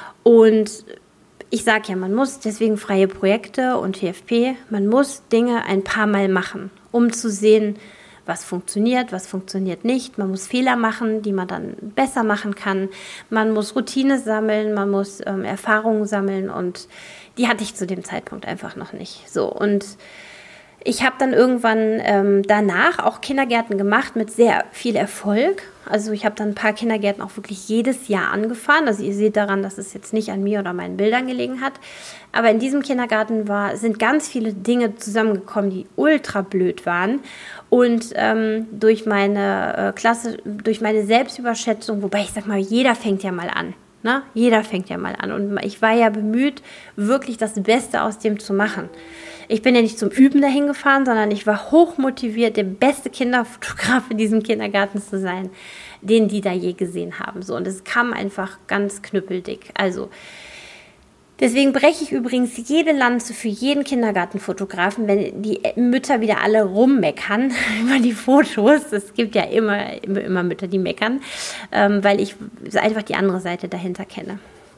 und ich sage ja, man muss deswegen freie Projekte und T F P, man muss Dinge ein paar Mal machen, um zu sehen, was funktioniert, was funktioniert nicht. Man muss Fehler machen, die man dann besser machen kann. Man muss Routine sammeln, man muss ähm, Erfahrungen sammeln und die hatte ich zu dem Zeitpunkt einfach noch nicht. So, und ich habe dann irgendwann ähm, danach auch Kindergärten gemacht mit sehr viel Erfolg. Also ich habe dann ein paar Kindergärten auch wirklich jedes Jahr angefahren. Also ihr seht daran, dass es jetzt nicht an mir oder meinen Bildern gelegen hat. Aber in diesem Kindergarten war, sind ganz viele Dinge zusammengekommen, die ultra blöd waren. Und ähm, durch meine äh, Klasse, durch meine Selbstüberschätzung, wobei ich sag mal, jeder fängt ja mal an. Ne? Jeder fängt ja mal an. Und ich war ja bemüht, wirklich das Beste aus dem zu machen. Ich bin ja nicht zum Üben dahin gefahren, sondern ich war hochmotiviert, der beste Kinderfotograf in diesem Kindergarten zu sein, den die da je gesehen haben. So, und es kam einfach ganz knüppeldick. Also Deswegen breche ich übrigens jede Lanze für jeden Kindergartenfotografen, wenn die Mütter wieder alle rummeckern über die Fotos. Es gibt ja immer, immer, immer Mütter, die meckern, ähm, weil ich einfach die andere Seite dahinter kenne.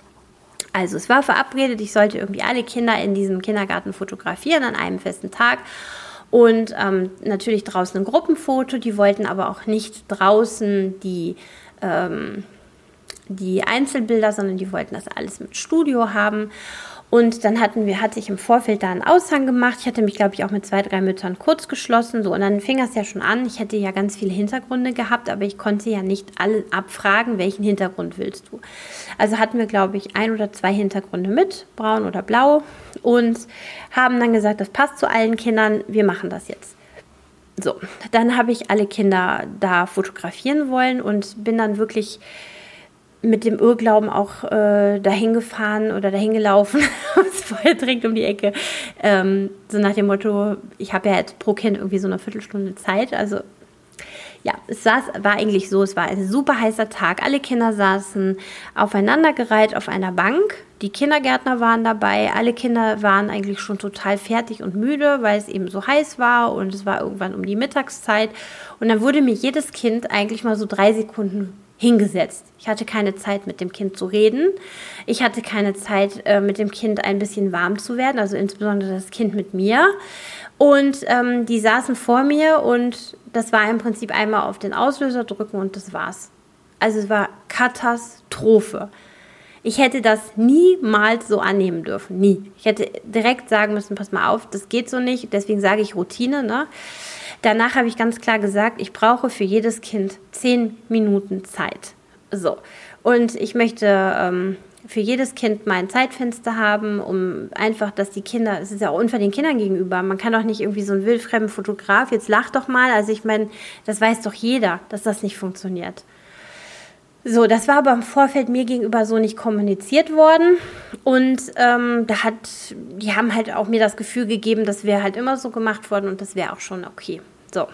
Also es war verabredet, ich sollte irgendwie alle Kinder in diesem Kindergarten fotografieren an einem festen Tag. Und ähm, natürlich draußen ein Gruppenfoto. Die wollten aber auch nicht draußen die... Ähm, die Einzelbilder, sondern die wollten das alles mit Studio haben. Und dann hatten wir, hatte ich im Vorfeld da einen Aushang gemacht. Ich hatte mich, glaube ich, auch mit zwei, drei Müttern kurz geschlossen. So, und dann fing das ja schon an. Ich hätte ja ganz viele Hintergründe gehabt, aber ich konnte ja nicht alle abfragen, welchen Hintergrund willst du. Also hatten wir, glaube ich, ein oder zwei Hintergründe mit, braun oder blau. Und haben dann gesagt, das passt zu allen Kindern, wir machen das jetzt. So, dann habe ich alle Kinder da fotografieren wollen und bin dann wirklich mit dem Irrglauben auch äh, dahin gefahren oder dahin gelaufen, es war ja direkt um die Ecke, ähm, so nach dem Motto, ich habe ja jetzt pro Kind irgendwie so eine Viertelstunde Zeit, also ja, es saß, war eigentlich so, es war ein super heißer Tag, alle Kinder saßen aufeinandergereiht auf einer Bank, die Kindergärtner waren dabei, alle Kinder waren eigentlich schon total fertig und müde, weil es eben so heiß war und es war irgendwann um die Mittagszeit und dann wurde mir jedes Kind eigentlich mal so drei Sekunden hingesetzt. Ich hatte keine Zeit, mit dem Kind zu reden. Ich hatte keine Zeit, äh, mit dem Kind ein bisschen warm zu werden, also insbesondere das Kind mit mir. Und ähm, die saßen vor mir und das war im Prinzip einmal auf den Auslöser drücken und das war's. Also es war Katastrophe. Ich hätte das niemals so annehmen dürfen, nie. Ich hätte direkt sagen müssen, pass mal auf, das geht so nicht, deswegen sage ich Routine, ne? Danach habe ich ganz klar gesagt, ich brauche für jedes Kind zehn Minuten Zeit. So. Und ich möchte ähm, für jedes Kind mein Zeitfenster haben, um einfach, dass die Kinder, es ist ja auch unfair den Kindern gegenüber, man kann doch nicht irgendwie so einen wildfremden Fotograf, jetzt lach doch mal, also ich meine, das weiß doch jeder, dass das nicht funktioniert. So, das war aber im Vorfeld mir gegenüber so nicht kommuniziert worden und ähm, da hat, die haben halt auch mir das Gefühl gegeben, das wäre halt immer so gemacht worden und das wäre auch schon okay. So,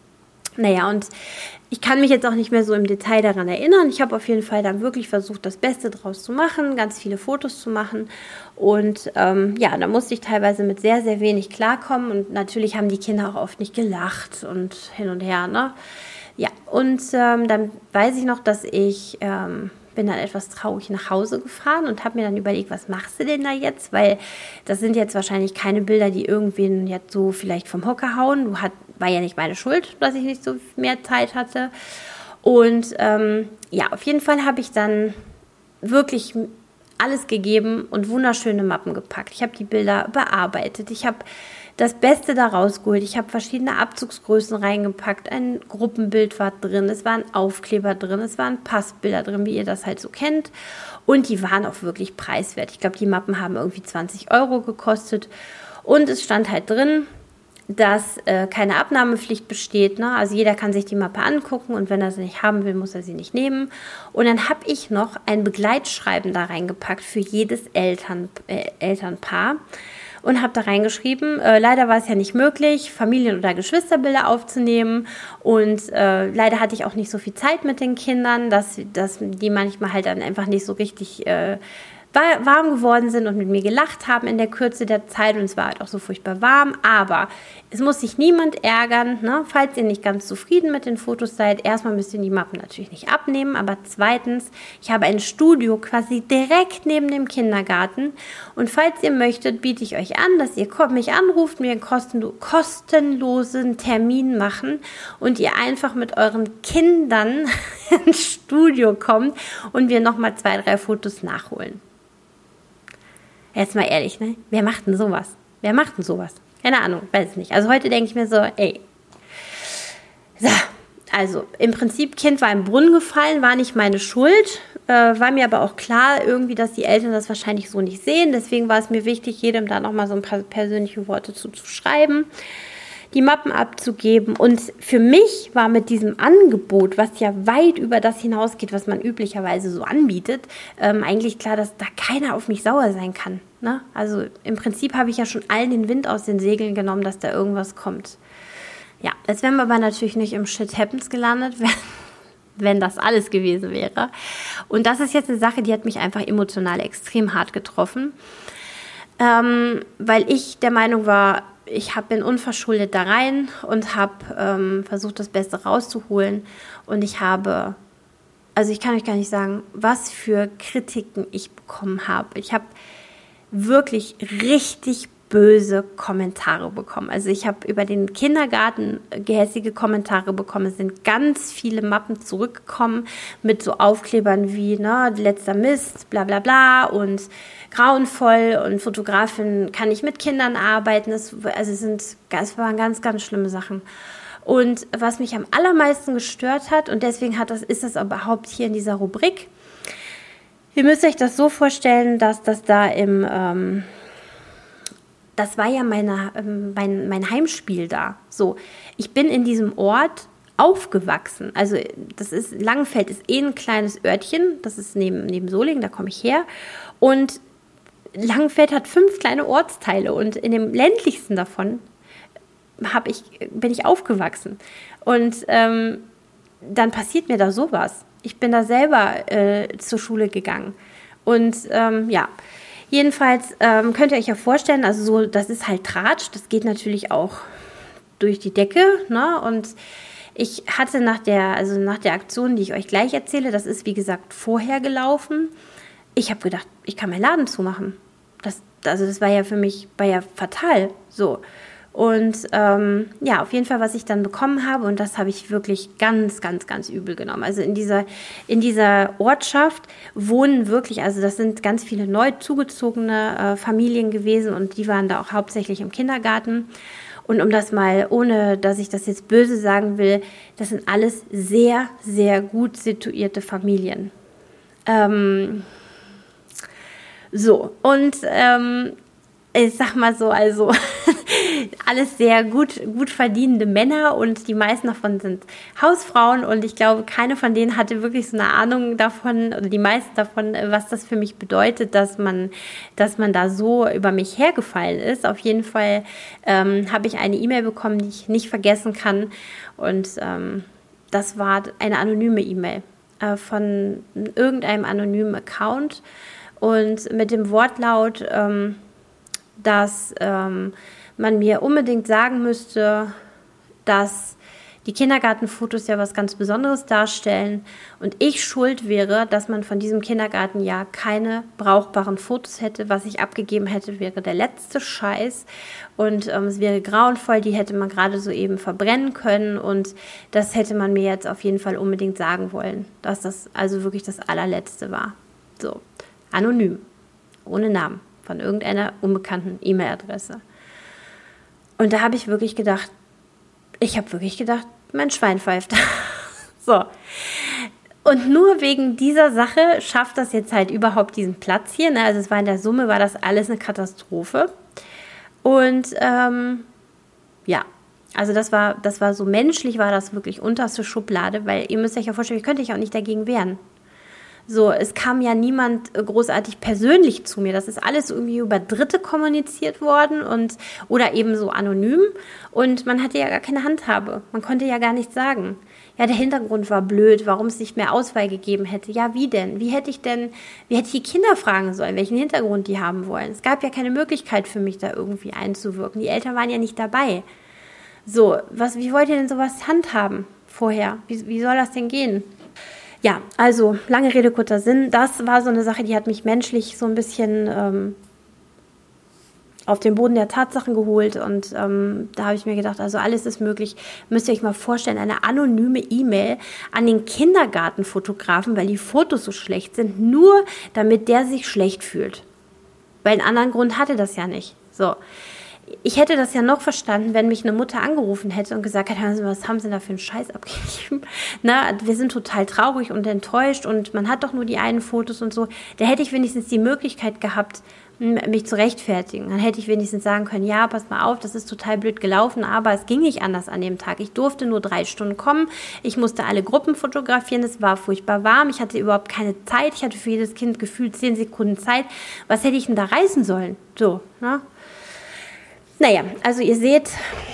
naja, und ich kann mich jetzt auch nicht mehr so im Detail daran erinnern. Ich habe auf jeden Fall dann wirklich versucht, das Beste draus zu machen, ganz viele Fotos zu machen. Und ähm, ja, da musste ich teilweise mit sehr, sehr wenig klarkommen. Und natürlich haben die Kinder auch oft nicht gelacht und hin und her, ne? Ja, und ähm, dann weiß ich noch, dass ich... Ähm, bin dann etwas traurig nach Hause gefahren und habe mir dann überlegt, was machst du denn da jetzt? Weil das sind jetzt wahrscheinlich keine Bilder, die irgendwen jetzt so vielleicht vom Hocker hauen. Du hat, war ja nicht meine Schuld, dass ich nicht so mehr Zeit hatte. Und ähm, ja, auf jeden Fall habe ich dann wirklich alles gegeben und wunderschöne Mappen gepackt. Ich habe die Bilder bearbeitet. Ich habe das Beste da rausgeholt. Ich habe verschiedene Abzugsgrößen reingepackt. Ein Gruppenbild war drin, es waren Aufkleber drin, es waren Passbilder drin, wie ihr das halt so kennt. Und die waren auch wirklich preiswert. Ich glaube, die Mappen haben irgendwie zwanzig Euro gekostet. Und es stand halt drin, dass äh, keine Abnahmepflicht besteht. Ne? Also jeder kann sich die Mappe angucken und wenn er sie nicht haben will, muss er sie nicht nehmen. Und dann habe ich noch ein Begleitschreiben da reingepackt für jedes Eltern, äh, Elternpaar. Und habe da reingeschrieben, äh, leider war es ja nicht möglich, Familien- oder Geschwisterbilder aufzunehmen und äh, leider hatte ich auch nicht so viel Zeit mit den Kindern, dass, dass die manchmal halt dann einfach nicht so richtig äh, warm geworden sind und mit mir gelacht haben in der Kürze der Zeit und es war halt auch so furchtbar warm, aber es muss sich niemand ärgern, ne? Falls ihr nicht ganz zufrieden mit den Fotos seid, erstmal müsst ihr die Mappen natürlich nicht abnehmen, aber zweitens, ich habe ein Studio quasi direkt neben dem Kindergarten und falls ihr möchtet, biete ich euch an, dass ihr mich anruft, mir einen kostenlo- kostenlosen Termin machen und ihr einfach mit euren Kindern ins Studio kommt und wir nochmal zwei, drei Fotos nachholen. Jetzt mal ehrlich, ne? Wer macht denn sowas? Wer macht denn sowas? Keine Ahnung, weiß es nicht. Also heute denke ich mir so, ey. So, also im Prinzip, Kind war im Brunnen gefallen, war nicht meine Schuld. Äh, war mir aber auch klar irgendwie, dass die Eltern das wahrscheinlich so nicht sehen. Deswegen war es mir wichtig, jedem da nochmal so ein paar persönliche Worte zu, zu schreiben, die Mappen abzugeben. Und für mich war mit diesem Angebot, was ja weit über das hinausgeht, was man üblicherweise so anbietet, ähm, eigentlich klar, dass da keiner auf mich sauer sein kann. Ne? Also im Prinzip habe ich ja schon allen den Wind aus den Segeln genommen, dass da irgendwas kommt. Ja, jetzt wären wir aber natürlich nicht im Shit Happens gelandet. wenn das alles gewesen wäre. Und das ist jetzt eine Sache, die hat mich einfach emotional extrem hart getroffen, ähm, weil ich der Meinung war, ich hab, bin unverschuldet da rein und habe ähm, versucht, das Beste rauszuholen. Und ich habe, also ich kann euch gar nicht sagen, was für Kritiken ich bekommen habe. Ich habe wirklich richtig böse Kommentare bekommen. Also ich habe über den Kindergarten gehässige Kommentare bekommen. Es sind ganz viele Mappen zurückgekommen mit so Aufklebern wie, ne, letzter Mist, bla bla bla und grauenvoll und Fotografin kann nicht mit Kindern arbeiten. Es, also es, sind, es waren ganz, ganz schlimme Sachen. Und was mich am allermeisten gestört hat, und deswegen hat das, ist das überhaupt hier in dieser Rubrik, ihr müsst euch das so vorstellen, dass das da im... Ähm, Das war ja meine, mein, mein Heimspiel da. So, ich bin in diesem Ort aufgewachsen. Also das ist, Langenfeld ist eh ein kleines Örtchen. Das ist neben, neben Solingen, da komme ich her. Und Langenfeld hat fünf kleine Ortsteile. Und in dem ländlichsten davon hab ich, bin ich aufgewachsen. Und ähm, dann passiert mir da sowas. Ich bin da selber äh, zur Schule gegangen. Und ähm, ja... Jedenfalls ähm, könnt ihr euch ja vorstellen, also so, das ist halt Tratsch, das geht natürlich auch durch die Decke, ne? Und ich hatte nach der, also nach der Aktion, die ich euch gleich erzähle, das ist wie gesagt vorher gelaufen. Ich habe gedacht, ich kann meinen Laden zumachen. Das, also das war ja für mich, war ja fatal, so. Und ähm, ja, auf jeden Fall, was ich dann bekommen habe, und das habe ich wirklich ganz, ganz, ganz übel genommen. Also in dieser, in dieser Ortschaft wohnen wirklich, also das sind ganz viele neu zugezogene äh, Familien gewesen und die waren da auch hauptsächlich im Kindergarten. Und um das mal, ohne dass ich das jetzt böse sagen will, das sind alles sehr, sehr gut situierte Familien. Ähm, so, und ähm, ich sag mal so, also alles sehr gut, gut verdienende Männer und die meisten davon sind Hausfrauen und ich glaube, keine von denen hatte wirklich so eine Ahnung davon oder die meisten davon, was das für mich bedeutet, dass man, dass man da so über mich hergefallen ist. Auf jeden Fall ähm, habe ich eine E-Mail bekommen, die ich nicht vergessen kann und ähm, das war eine anonyme E-Mail äh, von irgendeinem anonymen Account und mit dem Wortlaut, ähm, dass ähm, man mir unbedingt sagen müsste, dass die Kindergartenfotos ja was ganz Besonderes darstellen und ich schuld wäre, dass man von diesem Kindergarten ja keine brauchbaren Fotos hätte. Was ich abgegeben hätte, wäre der letzte Scheiß und ähm, es wäre grauenvoll, die hätte man gerade so eben verbrennen können und das hätte man mir jetzt auf jeden Fall unbedingt sagen wollen, dass das also wirklich das allerletzte war. So, anonym, ohne Namen, von irgendeiner unbekannten E-Mail-Adresse. Und da habe ich wirklich gedacht, ich habe wirklich gedacht, mein Schwein pfeift. So. Und nur wegen dieser Sache schafft das jetzt halt überhaupt diesen Platz hier. Ne? Also es war in der Summe, war das alles eine Katastrophe. Und ähm, ja, also das war, das war so menschlich, war das wirklich unterste Schublade, weil ihr müsst euch ja vorstellen, ich könnte euch auch nicht dagegen wehren. So, es kam ja niemand großartig persönlich zu mir. Das ist alles irgendwie über Dritte kommuniziert worden und oder eben so anonym. Und man hatte ja gar keine Handhabe. Man konnte ja gar nichts sagen. Ja, der Hintergrund war blöd, warum es nicht mehr Auswahl gegeben hätte. Ja, wie denn? Wie hätte ich denn, wie hätte ich die Kinder fragen sollen, welchen Hintergrund die haben wollen? Es gab ja keine Möglichkeit für mich, da irgendwie einzuwirken. Die Eltern waren ja nicht dabei. So, was, wie wollt ihr denn sowas handhaben vorher? Wie, wie soll das denn gehen? Ja, also lange Rede, kurzer Sinn. Das war so eine Sache, die hat mich menschlich so ein bisschen ähm, auf den Boden der Tatsachen geholt. Und ähm, da habe ich mir gedacht, also alles ist möglich. Müsst ihr euch mal vorstellen, eine anonyme E-Mail an den Kindergartenfotografen, weil die Fotos so schlecht sind, nur damit der sich schlecht fühlt. Weil einen anderen Grund hatte das ja nicht. So. Ich hätte das ja noch verstanden, wenn mich eine Mutter angerufen hätte und gesagt hätte, was haben Sie da für einen Scheiß abgegeben? Na, wir sind total traurig und enttäuscht und man hat doch nur die einen Fotos und so. Da hätte ich wenigstens die Möglichkeit gehabt, mich zu rechtfertigen. Dann hätte ich wenigstens sagen können, ja, pass mal auf, das ist total blöd gelaufen, aber es ging nicht anders an dem Tag. Ich durfte nur drei Stunden kommen, ich musste alle Gruppen fotografieren, es war furchtbar warm, ich hatte überhaupt keine Zeit, ich hatte für jedes Kind gefühlt zehn Sekunden Zeit. Was hätte ich denn da reißen sollen? So, ne? Naja, also ihr seht,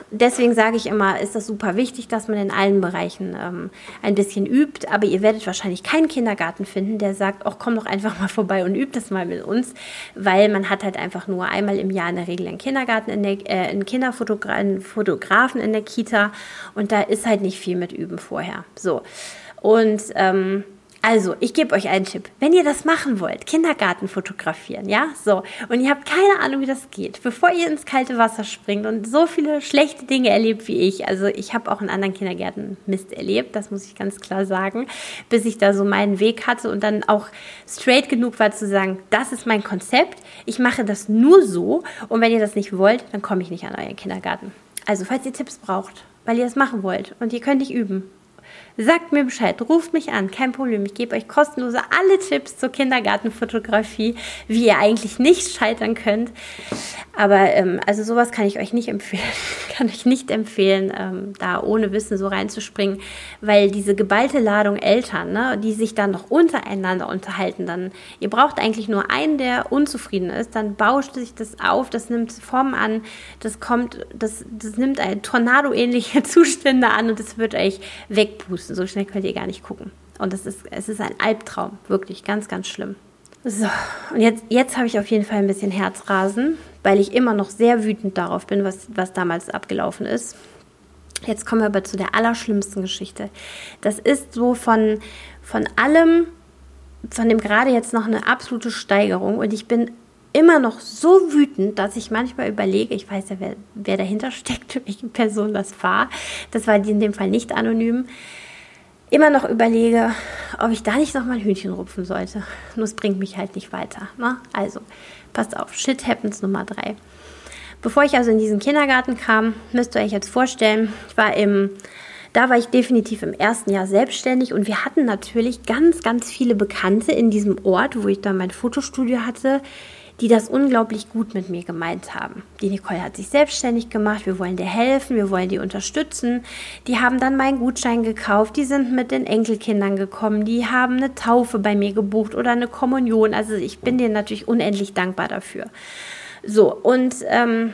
Deswegen sage ich immer, ist das super wichtig, dass man in allen Bereichen ähm, ein bisschen übt. Aber ihr werdet wahrscheinlich keinen Kindergarten finden, der sagt, ach, komm doch einfach mal vorbei und übt das mal mit uns. Weil man hat halt einfach nur einmal im Jahr in der Regel einen Kindergarten, in der, äh, einen Kinderfotogra- einen Fotografen in der Kita. Und da ist halt nicht viel mit Üben vorher. So. Und ähm, also, ich gebe euch einen Tipp. Wenn ihr das machen wollt, Kindergarten fotografieren, ja, so, und ihr habt keine Ahnung, wie das geht, bevor ihr ins kalte Wasser springt und so viele schlechte Dinge erlebt wie ich, also ich habe auch in anderen Kindergärten Mist erlebt, das muss ich ganz klar sagen, bis ich da so meinen Weg hatte und dann auch straight genug war zu sagen, das ist mein Konzept, ich mache das nur so und wenn ihr das nicht wollt, dann komme ich nicht an euren Kindergarten. Also, falls ihr Tipps braucht, weil ihr das machen wollt und ihr könnt nicht üben, sagt mir Bescheid, ruft mich an, kein Problem. Ich gebe euch kostenlose alle Tipps zur Kindergartenfotografie, wie ihr eigentlich nicht scheitern könnt. Aber ähm, also sowas kann ich euch nicht empfehlen, kann euch nicht empfehlen, ähm, da ohne Wissen so reinzuspringen, weil diese geballte Ladung Eltern, ne, die sich dann noch untereinander unterhalten, dann, ihr braucht eigentlich nur einen, der unzufrieden ist, dann bauscht sich das auf, das nimmt Formen an, das kommt, das, das nimmt ein Tornado-ähnliche Zustände an und es wird euch wegpusten. So schnell könnt ihr gar nicht gucken. Und das ist, es ist ein Albtraum, wirklich ganz, ganz schlimm. So, und jetzt, jetzt habe ich auf jeden Fall ein bisschen Herzrasen, weil ich immer noch sehr wütend darauf bin, was, was damals abgelaufen ist. Jetzt kommen wir aber zu der allerschlimmsten Geschichte. Das ist so von, von allem, von dem gerade jetzt noch eine absolute Steigerung und ich bin immer noch so wütend, dass ich manchmal überlege, ich weiß ja, wer, wer dahinter steckt, welche Person das war, das war in dem Fall nicht anonym, immer noch überlege, ob ich da nicht noch mal ein Hühnchen rupfen sollte. Nur es bringt mich halt nicht weiter. Ne? Also, passt auf, Shit Happens Nummer drei. Bevor ich also in diesen Kindergarten kam, müsst ihr euch jetzt vorstellen, ich war im, da war ich definitiv im ersten Jahr selbstständig und wir hatten natürlich ganz, ganz viele Bekannte in diesem Ort, wo ich dann mein Fotostudio hatte, die das unglaublich gut mit mir gemeint haben. Die Nicole hat sich selbstständig gemacht, wir wollen dir helfen, wir wollen die unterstützen. Die haben dann meinen Gutschein gekauft, die sind mit den Enkelkindern gekommen, die haben eine Taufe bei mir gebucht oder eine Kommunion. Also ich bin denen natürlich unendlich dankbar dafür. So, und ähm,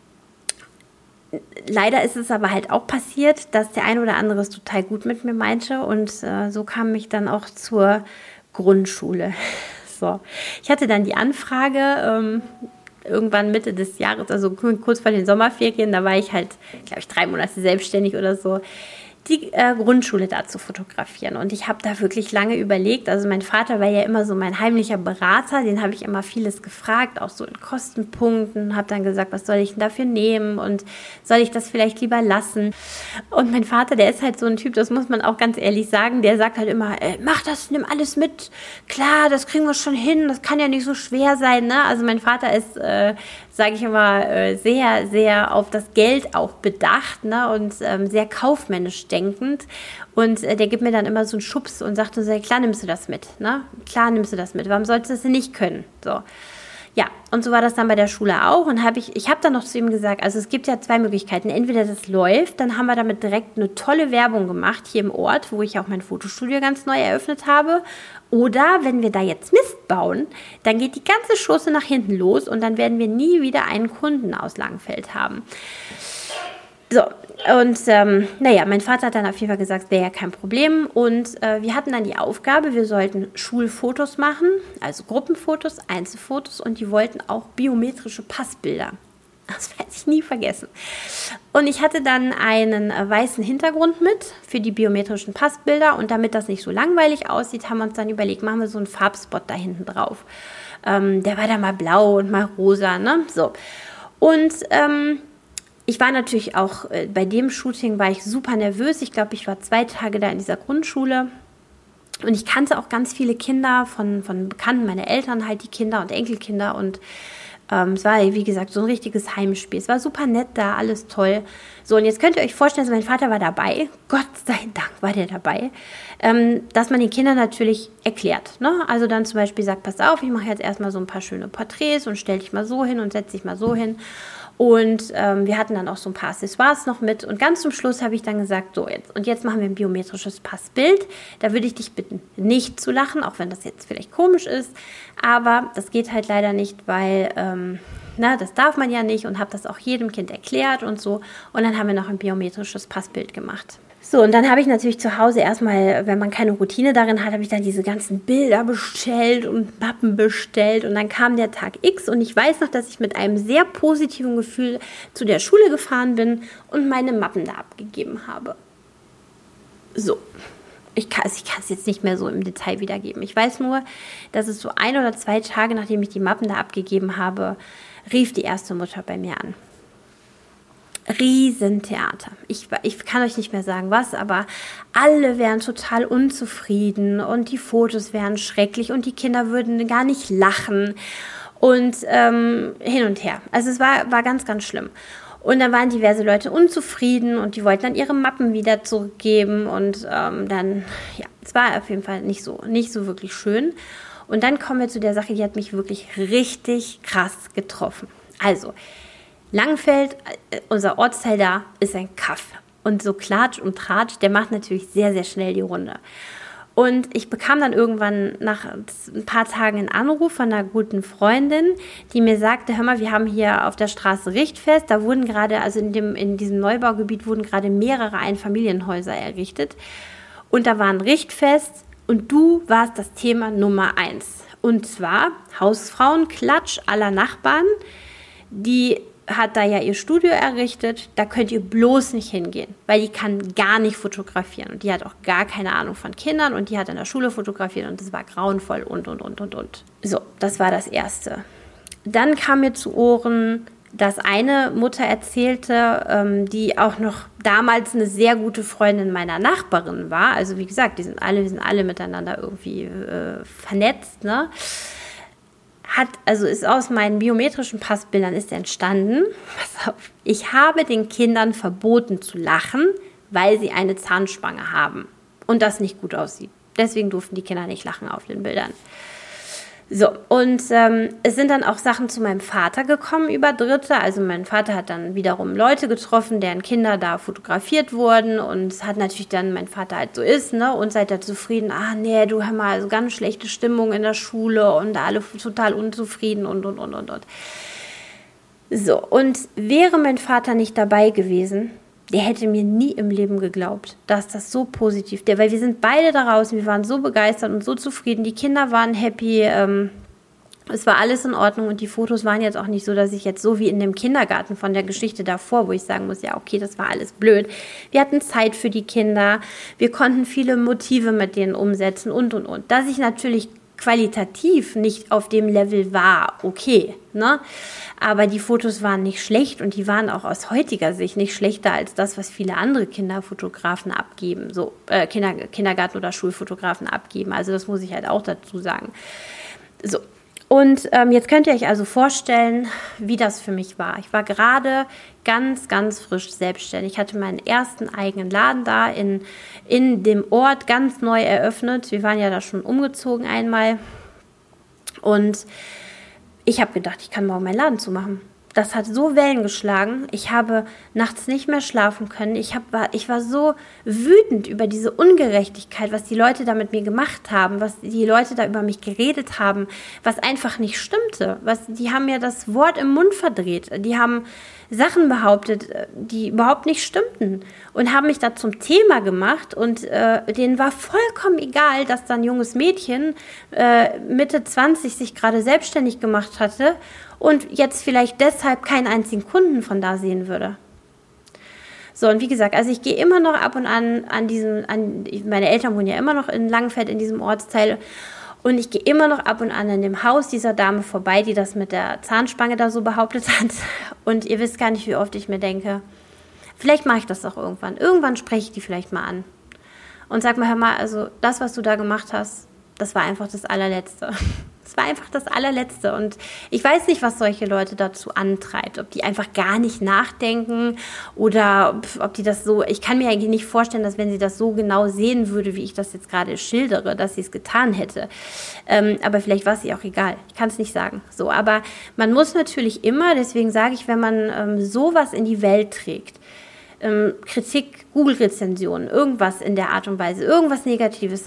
leider ist es aber halt auch passiert, dass der ein oder andere es total gut mit mir meinte und äh, so kam ich dann auch zur Grundschule. So. Ich hatte dann die Anfrage, ähm, irgendwann Mitte des Jahres, also kurz vor den Sommerferien, da war ich halt, glaube ich, drei Monate selbstständig oder so, die äh, Grundschule da zu fotografieren. Und ich habe da wirklich lange überlegt. Also mein Vater war ja immer so mein heimlicher Berater, den habe ich immer vieles gefragt, auch so in Kostenpunkten, habe dann gesagt, was soll ich denn dafür nehmen und soll ich das vielleicht lieber lassen? Und mein Vater, der ist halt so ein Typ, das muss man auch ganz ehrlich sagen, der sagt halt immer, äh, mach das, nimm alles mit, klar, das kriegen wir schon hin, das kann ja nicht so schwer sein, ne? Also mein Vater ist, äh, sage ich immer, äh, sehr, sehr auf das Geld auch bedacht, ne? Und ähm, sehr kaufmännisch denkend. Und äh, der gibt mir dann immer so einen Schubs und sagt so, klar nimmst du das mit, ne? Klar nimmst du das mit. Warum solltest du das denn nicht können? So. Ja, und so war das dann bei der Schule auch. Und hab ich, ich habe dann noch zu ihm gesagt, also es gibt ja zwei Möglichkeiten. Entweder das läuft, dann haben wir damit direkt eine tolle Werbung gemacht hier im Ort, wo ich auch mein Fotostudio ganz neu eröffnet habe. Oder wenn wir da jetzt Mist bauen, dann geht die ganze Schoße nach hinten los und dann werden wir nie wieder einen Kunden aus Langenfeld haben. So, und ähm, naja, mein Vater hat dann auf jeden Fall gesagt, es wäre ja kein Problem. Und äh, wir hatten dann die Aufgabe, wir sollten Schulfotos machen, also Gruppenfotos, Einzelfotos und die wollten auch biometrische Passbilder. Das werde ich nie vergessen. Und ich hatte dann einen äh, weißen Hintergrund mit für die biometrischen Passbilder und damit das nicht so langweilig aussieht, haben wir uns dann überlegt, machen wir so einen Farbspot da hinten drauf. Ähm, der war dann mal blau und mal rosa, ne? So. Und ähm, ich war natürlich auch, äh, bei dem Shooting war ich super nervös. Ich glaube, ich war zwei Tage da in dieser Grundschule. Und ich kannte auch ganz viele Kinder von, von Bekannten, meine Eltern halt, die Kinder und Enkelkinder. Und ähm, es war, wie gesagt, so ein richtiges Heimspiel. Es war super nett da, alles toll. So, und jetzt könnt ihr euch vorstellen, also mein Vater war dabei. Gott sei Dank war der dabei. Ähm, dass man den Kindern natürlich erklärt. Ne? Also dann zum Beispiel sagt, pass auf, ich mache jetzt erstmal so ein paar schöne Porträts und stell dich mal so hin und setz dich mal so hin. Und ähm, wir hatten dann auch so ein paar Accessoires noch mit. Und ganz zum Schluss habe ich dann gesagt, so jetzt. Und jetzt machen wir ein biometrisches Passbild. Da würde ich dich bitten, nicht zu lachen, auch wenn das jetzt vielleicht komisch ist. Aber das geht halt leider nicht, weil ähm, na, das darf man ja nicht und habe das auch jedem Kind erklärt und so. Und dann haben wir noch ein biometrisches Passbild gemacht. So, und dann habe ich natürlich zu Hause erstmal, wenn man keine Routine darin hat, habe ich dann diese ganzen Bilder bestellt und Mappen bestellt. Und dann kam der Tag X und ich weiß noch, dass ich mit einem sehr positiven Gefühl zu der Schule gefahren bin und meine Mappen da abgegeben habe. So, ich kann, ich kann es jetzt nicht mehr so im Detail wiedergeben. Ich weiß nur, dass es so ein oder zwei Tage, nachdem ich die Mappen da abgegeben habe, rief die erste Mutter bei mir an. Riesentheater. Ich, ich kann euch nicht mehr sagen, was, aber alle wären total unzufrieden und die Fotos wären schrecklich und die Kinder würden gar nicht lachen und ähm, hin und her. Also es war, war ganz, ganz schlimm. Und dann waren diverse Leute unzufrieden und die wollten dann ihre Mappen wieder zurückgeben und ähm, dann, ja, es war auf jeden Fall nicht so, nicht so wirklich schön. Und dann kommen wir zu der Sache, die hat mich wirklich richtig krass getroffen. Also, Langenfeld, unser Ortsteil da, ist ein Kaff. Und so Klatsch und Tratsch, der macht natürlich sehr, sehr schnell die Runde. Und ich bekam dann irgendwann nach ein paar Tagen einen Anruf von einer guten Freundin, die mir sagte, hör mal, wir haben hier auf der Straße Richtfest, da wurden gerade, also in, dem, in diesem Neubaugebiet wurden gerade mehrere Einfamilienhäuser errichtet. Und da war ein Richtfest und du warst das Thema Nummer eins. Und zwar Hausfrauenklatsch aller Nachbarn, die hat da ja ihr Studio errichtet, da könnt ihr bloß nicht hingehen, weil die kann gar nicht fotografieren und die hat auch gar keine Ahnung von Kindern und die hat in der Schule fotografiert und das war grauenvoll und, und, und, und, und. So, das war das Erste. Dann kam mir zu Ohren, dass eine Mutter erzählte, ähm, die auch noch damals eine sehr gute Freundin meiner Nachbarin war, also wie gesagt, die sind alle, wir sind alle miteinander irgendwie äh, vernetzt, ne? Hat, also ist aus meinen biometrischen Passbildern ist entstanden, pass auf, ich habe den Kindern verboten zu lachen, weil sie eine Zahnspange haben und das nicht gut aussieht. Deswegen durften die Kinder nicht lachen auf den Bildern. So, und ähm, es sind dann auch Sachen zu meinem Vater gekommen über Dritte. Also mein Vater hat dann wiederum Leute getroffen, deren Kinder da fotografiert wurden und es hat natürlich dann, mein Vater halt so ist, ne, und seid da zufrieden, ah nee, du hör mal, so ganz schlechte Stimmung in der Schule und alle total unzufrieden und, und, und, und, und. So, und wäre mein Vater nicht dabei gewesen, der hätte mir nie im Leben geglaubt, dass das so positiv, der, weil wir sind beide da raus, wir waren so begeistert und so zufrieden, die Kinder waren happy, ähm, es war alles in Ordnung und die Fotos waren jetzt auch nicht so, dass ich jetzt so wie in dem Kindergarten von der Geschichte davor, wo ich sagen muss, ja okay, das war alles blöd. Wir hatten Zeit für die Kinder, wir konnten viele Motive mit denen umsetzen und, und, und. Dass ich natürlich qualitativ nicht auf dem Level war, okay, ne? Aber die Fotos waren nicht schlecht und die waren auch aus heutiger Sicht nicht schlechter als das, was viele andere Kinderfotografen abgeben, so äh, Kinder, Kindergarten- oder Schulfotografen abgeben. Also das muss ich halt auch dazu sagen. So. Und ähm, jetzt könnt ihr euch also vorstellen, wie das für mich war. Ich war gerade ganz, ganz frisch selbstständig. Ich hatte meinen ersten eigenen Laden da in, in dem Ort ganz neu eröffnet. Wir waren ja da schon umgezogen einmal. Und ich habe gedacht, ich kann morgen meinen Laden zumachen. Das hat so Wellen geschlagen. Ich habe nachts nicht mehr schlafen können. Ich, hab, war, ich war so wütend über diese Ungerechtigkeit, was die Leute da mit mir gemacht haben, was die Leute da über mich geredet haben, was einfach nicht stimmte. Was, die haben mir das Wort im Mund verdreht. Die haben Sachen behauptet, die überhaupt nicht stimmten und haben mich da zum Thema gemacht und äh, denen war vollkommen egal, dass da ein junges Mädchen äh, Mitte zwanzig sich gerade selbstständig gemacht hatte und jetzt vielleicht deshalb keinen einzigen Kunden von da sehen würde. So, und wie gesagt, also ich gehe immer noch ab und an an diesem, an, meine Eltern wohnen ja immer noch in Langenfeld in diesem Ortsteil und ich gehe immer noch ab und an in dem Haus dieser Dame vorbei, die das mit der Zahnspange da so behauptet hat. Und ihr wisst gar nicht, wie oft ich mir denke, vielleicht mache ich das auch irgendwann. Irgendwann spreche ich die vielleicht mal an. Und sag mal, hör mal, also das, was du da gemacht hast, das war einfach das Allerletzte. Das war einfach das Allerletzte. Und ich weiß nicht, was solche Leute dazu antreibt. Ob die einfach gar nicht nachdenken oder ob die das so... Ich kann mir eigentlich nicht vorstellen, dass wenn sie das so genau sehen würde, wie ich das jetzt gerade schildere, dass sie es getan hätte. Ähm, aber vielleicht war es ihr auch egal. Ich kann es nicht sagen. So, aber man muss natürlich immer, deswegen sage ich, wenn man ähm, sowas in die Welt trägt, ähm, Kritik, Google-Rezensionen, irgendwas in der Art und Weise, irgendwas Negatives hat,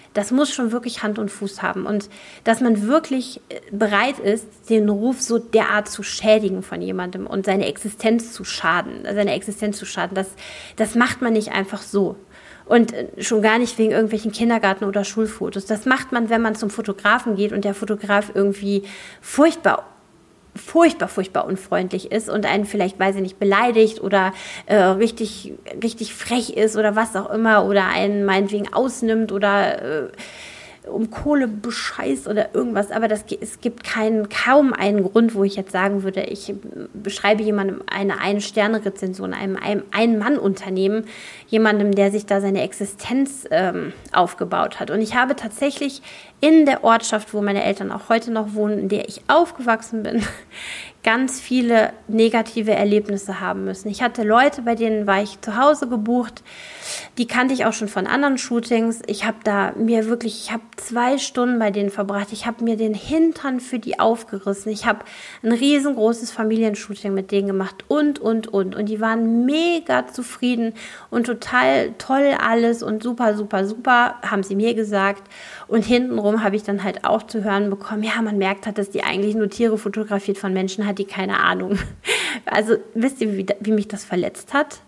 das muss schon wirklich Hand und Fuß haben. Und dass man wirklich bereit ist, den Ruf so derart zu schädigen von jemandem und seine Existenz zu schaden, seine Existenz zu schaden, das, das macht man nicht einfach so. Und schon gar nicht wegen irgendwelchen Kindergarten- oder Schulfotos. Das macht man, wenn man zum Fotografen geht und der Fotograf irgendwie furchtbar furchtbar, furchtbar unfreundlich ist und einen vielleicht, weiß ich nicht, beleidigt oder äh, richtig, richtig frech ist oder was auch immer oder einen meinetwegen ausnimmt oder äh, um Kohle bescheißt oder irgendwas. Aber das, es gibt keinen, kaum einen Grund, wo ich jetzt sagen würde, ich beschreibe jemandem eine Ein-Sterne-Rezension, einem, einem Ein-Mann-Unternehmen, jemandem, der sich da seine Existenz ähm, aufgebaut hat. Und ich habe tatsächlich in der Ortschaft, wo meine Eltern auch heute noch wohnen, in der ich aufgewachsen bin, ganz viele negative Erlebnisse haben müssen. Ich hatte Leute, bei denen war ich zu Hause gebucht, die kannte ich auch schon von anderen Shootings. Ich habe da mir wirklich, ich habe zwei Stunden bei denen verbracht. Ich habe mir den Hintern für die aufgerissen. Ich habe ein riesengroßes Familienshooting mit denen gemacht und, und, und. Und die waren mega zufrieden und total toll alles und super, super, super, haben sie mir gesagt. Und hintenrum habe ich dann halt auch zu hören bekommen, ja, man merkt halt, dass die eigentlich nur Tiere fotografiert von Menschen hat, die keine Ahnung. Also wisst ihr, wie, wie mich das verletzt hat?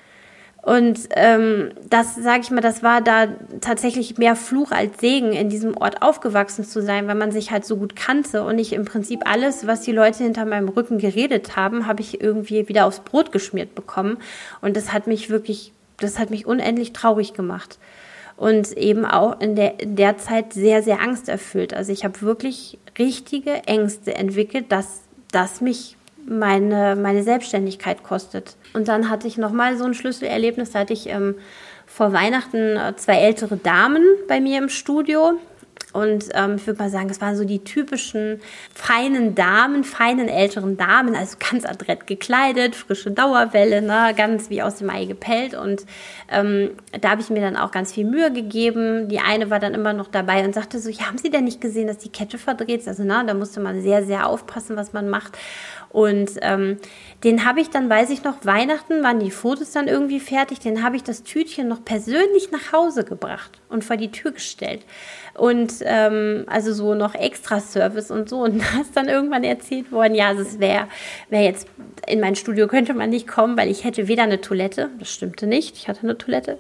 Und ähm, das, sage ich mal, das war da tatsächlich mehr Fluch als Segen, in diesem Ort aufgewachsen zu sein, weil man sich halt so gut kannte und ich im Prinzip alles, was die Leute hinter meinem Rücken geredet haben, habe ich irgendwie wieder aufs Brot geschmiert bekommen. Und das hat mich wirklich, das hat mich unendlich traurig gemacht. Und eben auch in der, in der Zeit sehr, sehr angsterfüllt. Also ich habe wirklich richtige Ängste entwickelt, dass das mich meine, meine Selbstständigkeit kostet. Und dann hatte ich nochmal so ein Schlüsselerlebnis, da hatte ich ähm, vor Weihnachten äh, zwei ältere Damen bei mir im Studio. Und ähm, ich würde mal sagen, es waren so die typischen feinen Damen, feinen älteren Damen, also ganz adrett gekleidet, frische Dauerwelle, ne, ganz wie aus dem Ei gepellt. Und ähm, da habe ich mir dann auch ganz viel Mühe gegeben. Die eine war dann immer noch dabei und sagte so, ja, haben Sie denn nicht gesehen, dass die Kette verdreht ist? Also na, da musste man sehr, sehr aufpassen, was man macht. Und ähm, den habe ich dann, weiß ich noch, Weihnachten waren die Fotos dann irgendwie fertig, den habe ich das Tütchen noch persönlich nach Hause gebracht und vor die Tür gestellt. Und ähm, also so noch extra Service und so. Und da ist dann irgendwann erzählt worden, ja, es wäre wär jetzt, in mein Studio könnte man nicht kommen, weil ich hätte weder eine Toilette, das stimmte nicht, ich hatte eine Toilette,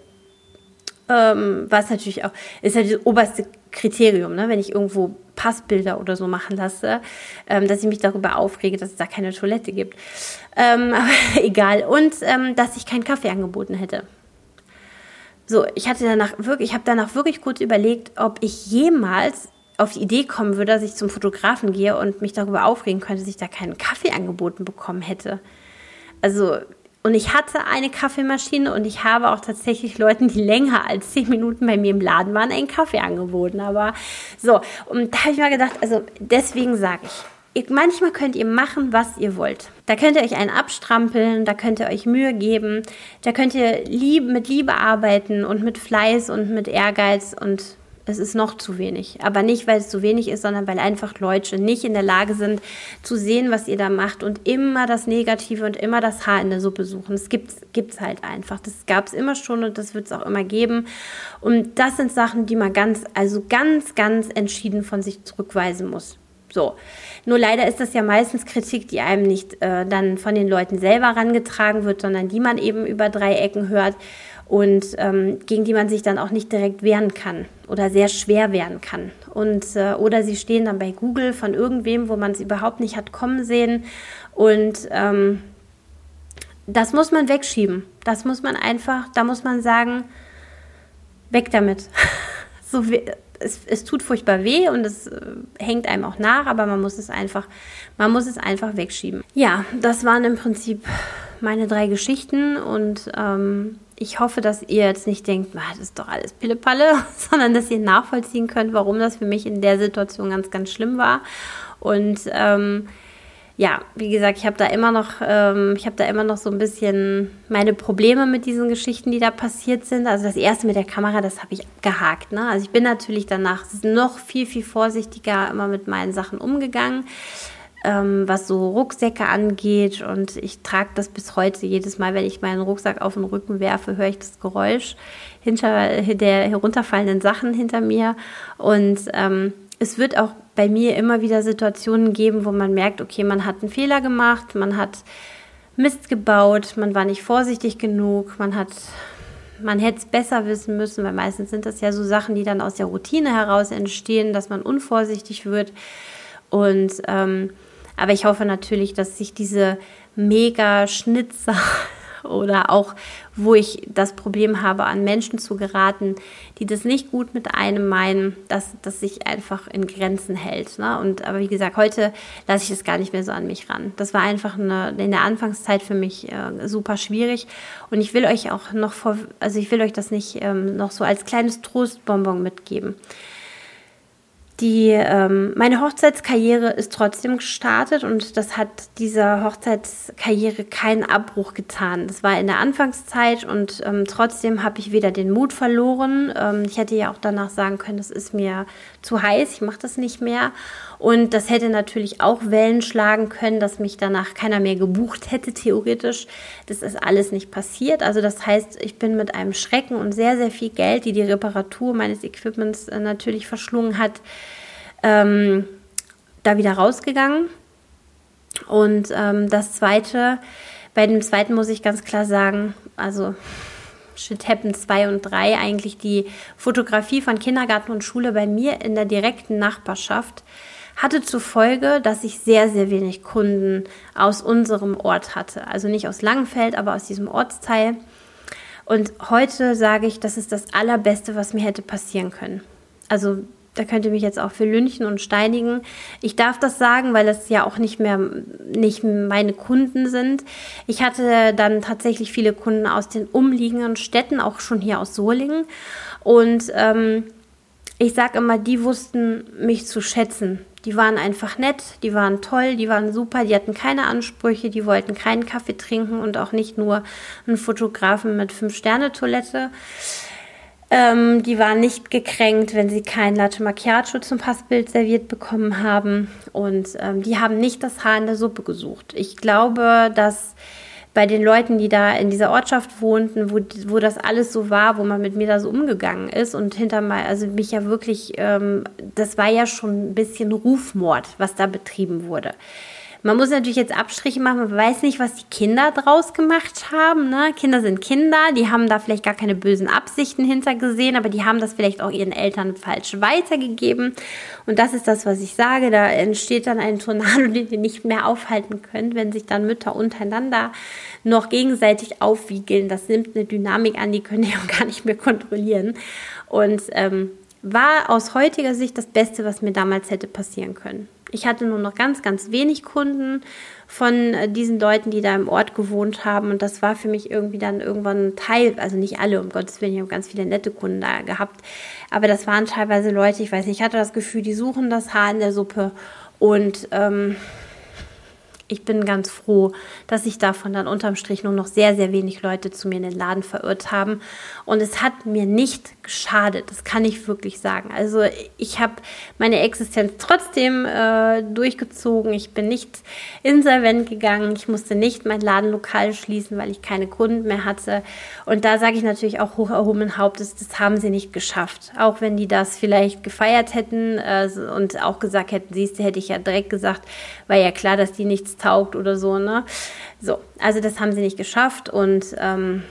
ähm, was natürlich auch, ist ja das oberste Kriterium, ne, wenn ich irgendwo Passbilder oder so machen lasse, ähm, dass ich mich darüber aufrege, dass es da keine Toilette gibt. Ähm, aber egal. Und ähm, dass ich keinen Kaffee angeboten hätte. So, ich hatte danach wirklich, ich habe danach wirklich kurz überlegt, ob ich jemals auf die Idee kommen würde, dass ich zum Fotografen gehe und mich darüber aufregen könnte, dass ich da keinen Kaffee angeboten bekommen hätte. Also, und ich hatte eine Kaffeemaschine und ich habe auch tatsächlich Leuten, die länger als zehn Minuten bei mir im Laden waren, einen Kaffee angeboten. Aber so, und da habe ich mal gedacht, also deswegen sage ich, ihr, manchmal könnt ihr machen, was ihr wollt. Da könnt ihr euch einen abstrampeln, da könnt ihr euch Mühe geben, da könnt ihr lieb, mit Liebe arbeiten und mit Fleiß und mit Ehrgeiz und es ist noch zu wenig. Aber nicht, weil es zu wenig ist, sondern weil einfach Leute nicht in der Lage sind, zu sehen, was ihr da macht und immer das Negative und immer das Haar in der Suppe suchen. Das gibt's, gibt's halt einfach. Das gab es immer schon und das wird es auch immer geben. Und das sind Sachen, die man ganz, also ganz, ganz entschieden von sich zurückweisen muss. So. Nur leider ist das ja meistens Kritik, die einem nicht äh, dann von den Leuten selber herangetragen wird, sondern die man eben über drei Ecken hört und ähm, gegen die man sich dann auch nicht direkt wehren kann oder sehr schwer wehren kann. Und, äh, oder sie stehen dann bei Google von irgendwem, wo man es überhaupt nicht hat kommen sehen. Und ähm, das muss man wegschieben. Das muss man einfach, da muss man sagen, weg damit. so wie, Es, es tut furchtbar weh und es äh, hängt einem auch nach, aber man muss es einfach, man muss es einfach wegschieben. Ja, das waren im Prinzip meine drei Geschichten und ähm, ich hoffe, dass ihr jetzt nicht denkt, das ist doch alles Pillepalle, sondern dass ihr nachvollziehen könnt, warum das für mich in der Situation ganz, ganz schlimm war. Und ähm, ja, wie gesagt, ich habe da immer noch, ähm, ich habe da immer noch so ein bisschen meine Probleme mit diesen Geschichten, die da passiert sind. Also das erste mit der Kamera, das habe ich abgehakt, ne? Also ich bin natürlich danach noch viel, viel vorsichtiger immer mit meinen Sachen umgegangen. ähm, was so Rucksäcke angeht. Und ich trage das bis heute. Jedes Mal, wenn ich meinen Rucksack auf den Rücken werfe, höre ich das Geräusch hinter der herunterfallenden Sachen hinter mir. Und ähm, es wird auch bei mir immer wieder Situationen geben, wo man merkt, okay, man hat einen Fehler gemacht, man hat Mist gebaut, man war nicht vorsichtig genug, man hat, man hätte es besser wissen müssen, weil meistens sind das ja so Sachen, die dann aus der Routine heraus entstehen, dass man unvorsichtig wird. Und ähm, aber ich hoffe natürlich, dass sich diese Mega-Schnitzer oder auch, wo ich das Problem habe, an Menschen zu geraten, die das nicht gut mit einem meinen, dass das sich einfach in Grenzen hält. Ne? Und aber wie gesagt, heute lasse ich das gar nicht mehr so an mich ran. Das war einfach eine, in der Anfangszeit für mich äh, super schwierig. Und ich will euch auch noch vor, also ich will euch das nicht ähm, noch so als kleines Trostbonbon mitgeben. Die, ähm, meine Hochzeitskarriere ist trotzdem gestartet und das hat dieser Hochzeitskarriere keinen Abbruch getan. Das war in der Anfangszeit und ähm, trotzdem habe ich weder den Mut verloren. Ähm, ich hätte ja auch danach sagen können, das ist mir zu heiß, ich mache das nicht mehr. Und das hätte natürlich auch Wellen schlagen können, dass mich danach keiner mehr gebucht hätte, theoretisch. Das ist alles nicht passiert. Also das heißt, ich bin mit einem Schrecken und sehr, sehr viel Geld, die die Reparatur meines Equipments äh, natürlich verschlungen hat, ähm, da wieder rausgegangen. Und ähm, das Zweite, bei dem Zweiten muss ich ganz klar sagen, also Shit Happens zwei und drei, eigentlich die Fotografie von Kindergarten und Schule bei mir in der direkten Nachbarschaft, hatte zur Folge, dass ich sehr, sehr wenig Kunden aus unserem Ort hatte. Also nicht aus Langenfeld, aber aus diesem Ortsteil. Und heute sage ich, das ist das Allerbeste, was mir hätte passieren können. Also da könnt ihr mich jetzt auch für lynchen und steinigen. Ich darf das sagen, weil es ja auch nicht mehr nicht meine Kunden sind. Ich hatte dann tatsächlich viele Kunden aus den umliegenden Städten, auch schon hier aus Solingen. Und ähm, ich sage immer, die wussten mich zu schätzen. Die waren einfach nett, die waren toll, die waren super, die hatten keine Ansprüche, die wollten keinen Kaffee trinken und auch nicht nur einen Fotografen mit Fünf-Sterne-Toilette. Ähm, die waren nicht gekränkt, wenn sie kein Latte Macchiato zum Passbild serviert bekommen haben. Und ähm, die haben nicht das Haar in der Suppe gesucht. Ich glaube, dass bei den Leuten, die da in dieser Ortschaft wohnten, wo, wo das alles so war, wo man mit mir da so umgegangen ist und hinter mal, also mich ja wirklich, ähm, das war ja schon ein bisschen Rufmord, was da betrieben wurde. Man muss natürlich jetzt Abstriche machen, man weiß nicht, was die Kinder draus gemacht haben. Ne? Kinder sind Kinder, die haben da vielleicht gar keine bösen Absichten hintergesehen, aber die haben das vielleicht auch ihren Eltern falsch weitergegeben. Und das ist das, was ich sage, da entsteht dann ein Tornado, den ihr nicht mehr aufhalten könnt, wenn sich dann Mütter untereinander noch gegenseitig aufwiegeln. Das nimmt eine Dynamik an, die könnt ihr auch gar nicht mehr kontrollieren. Und ähm, war aus heutiger Sicht das Beste, was mir damals hätte passieren können. Ich hatte nur noch ganz, ganz wenig Kunden von diesen Leuten, die da im Ort gewohnt haben. Und das war für mich irgendwie dann irgendwann ein Teil, also nicht alle, um Gottes Willen, ich habe ganz viele nette Kunden da gehabt. Aber das waren teilweise Leute, ich weiß nicht, ich hatte das Gefühl, die suchen das Haar in der Suppe. Und ähm, ich bin ganz froh, dass sich davon dann unterm Strich nur noch sehr, sehr wenig Leute zu mir in den Laden verirrt haben. Und es hat mir nicht geschadet, das kann ich wirklich sagen. Also ich habe meine Existenz trotzdem äh, durchgezogen. Ich bin nicht insolvent gegangen. Ich musste nicht mein Ladenlokal schließen, weil ich keine Kunden mehr hatte. Und da sage ich natürlich auch hoch erhobenen Hauptes, das haben sie nicht geschafft. Auch wenn die das vielleicht gefeiert hätten äh, und auch gesagt hätten, siehst du, hätte ich ja direkt gesagt, war ja klar, dass die nichts taugt oder so, ne? So, also das haben sie nicht geschafft und ähm,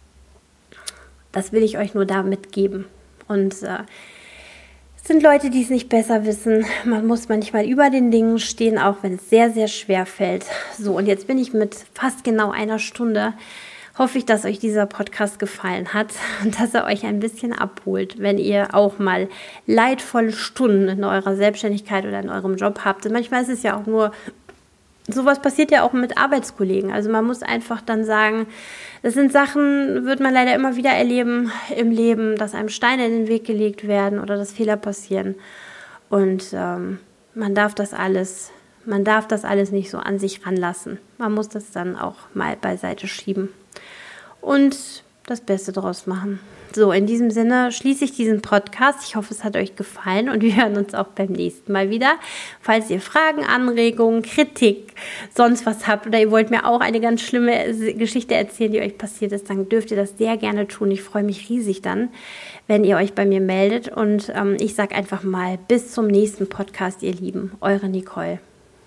das will ich euch nur da mitgeben. Und äh, es sind Leute, die es nicht besser wissen. Man muss manchmal über den Dingen stehen, auch wenn es sehr, sehr schwer fällt. So, und jetzt bin ich mit fast genau einer Stunde. Hoffe ich, dass euch dieser Podcast gefallen hat und dass er euch ein bisschen abholt, wenn ihr auch mal leidvolle Stunden in eurer Selbstständigkeit oder in eurem Job habt. Und manchmal ist es ja auch nur, sowas passiert ja auch mit Arbeitskollegen. Also man muss einfach dann sagen, das sind Sachen, wird man leider immer wieder erleben im Leben, dass einem Steine in den Weg gelegt werden oder dass Fehler passieren. Und ähm, man darf das alles, man darf das alles nicht so an sich ranlassen. Man muss das dann auch mal beiseite schieben und das Beste draus machen. so in diesem Sinne schließe ich diesen Podcast. Ich hoffe, es hat euch gefallen und wir hören uns auch beim nächsten Mal wieder. Falls ihr Fragen, Anregungen, Kritik, sonst was habt oder ihr wollt mir auch eine ganz schlimme Geschichte erzählen, die euch passiert ist, dann dürft ihr das sehr gerne tun. Ich freue mich riesig dann, wenn ihr euch bei mir meldet und ähm, ich sage einfach mal bis zum nächsten Podcast, ihr Lieben. Eure Nicole.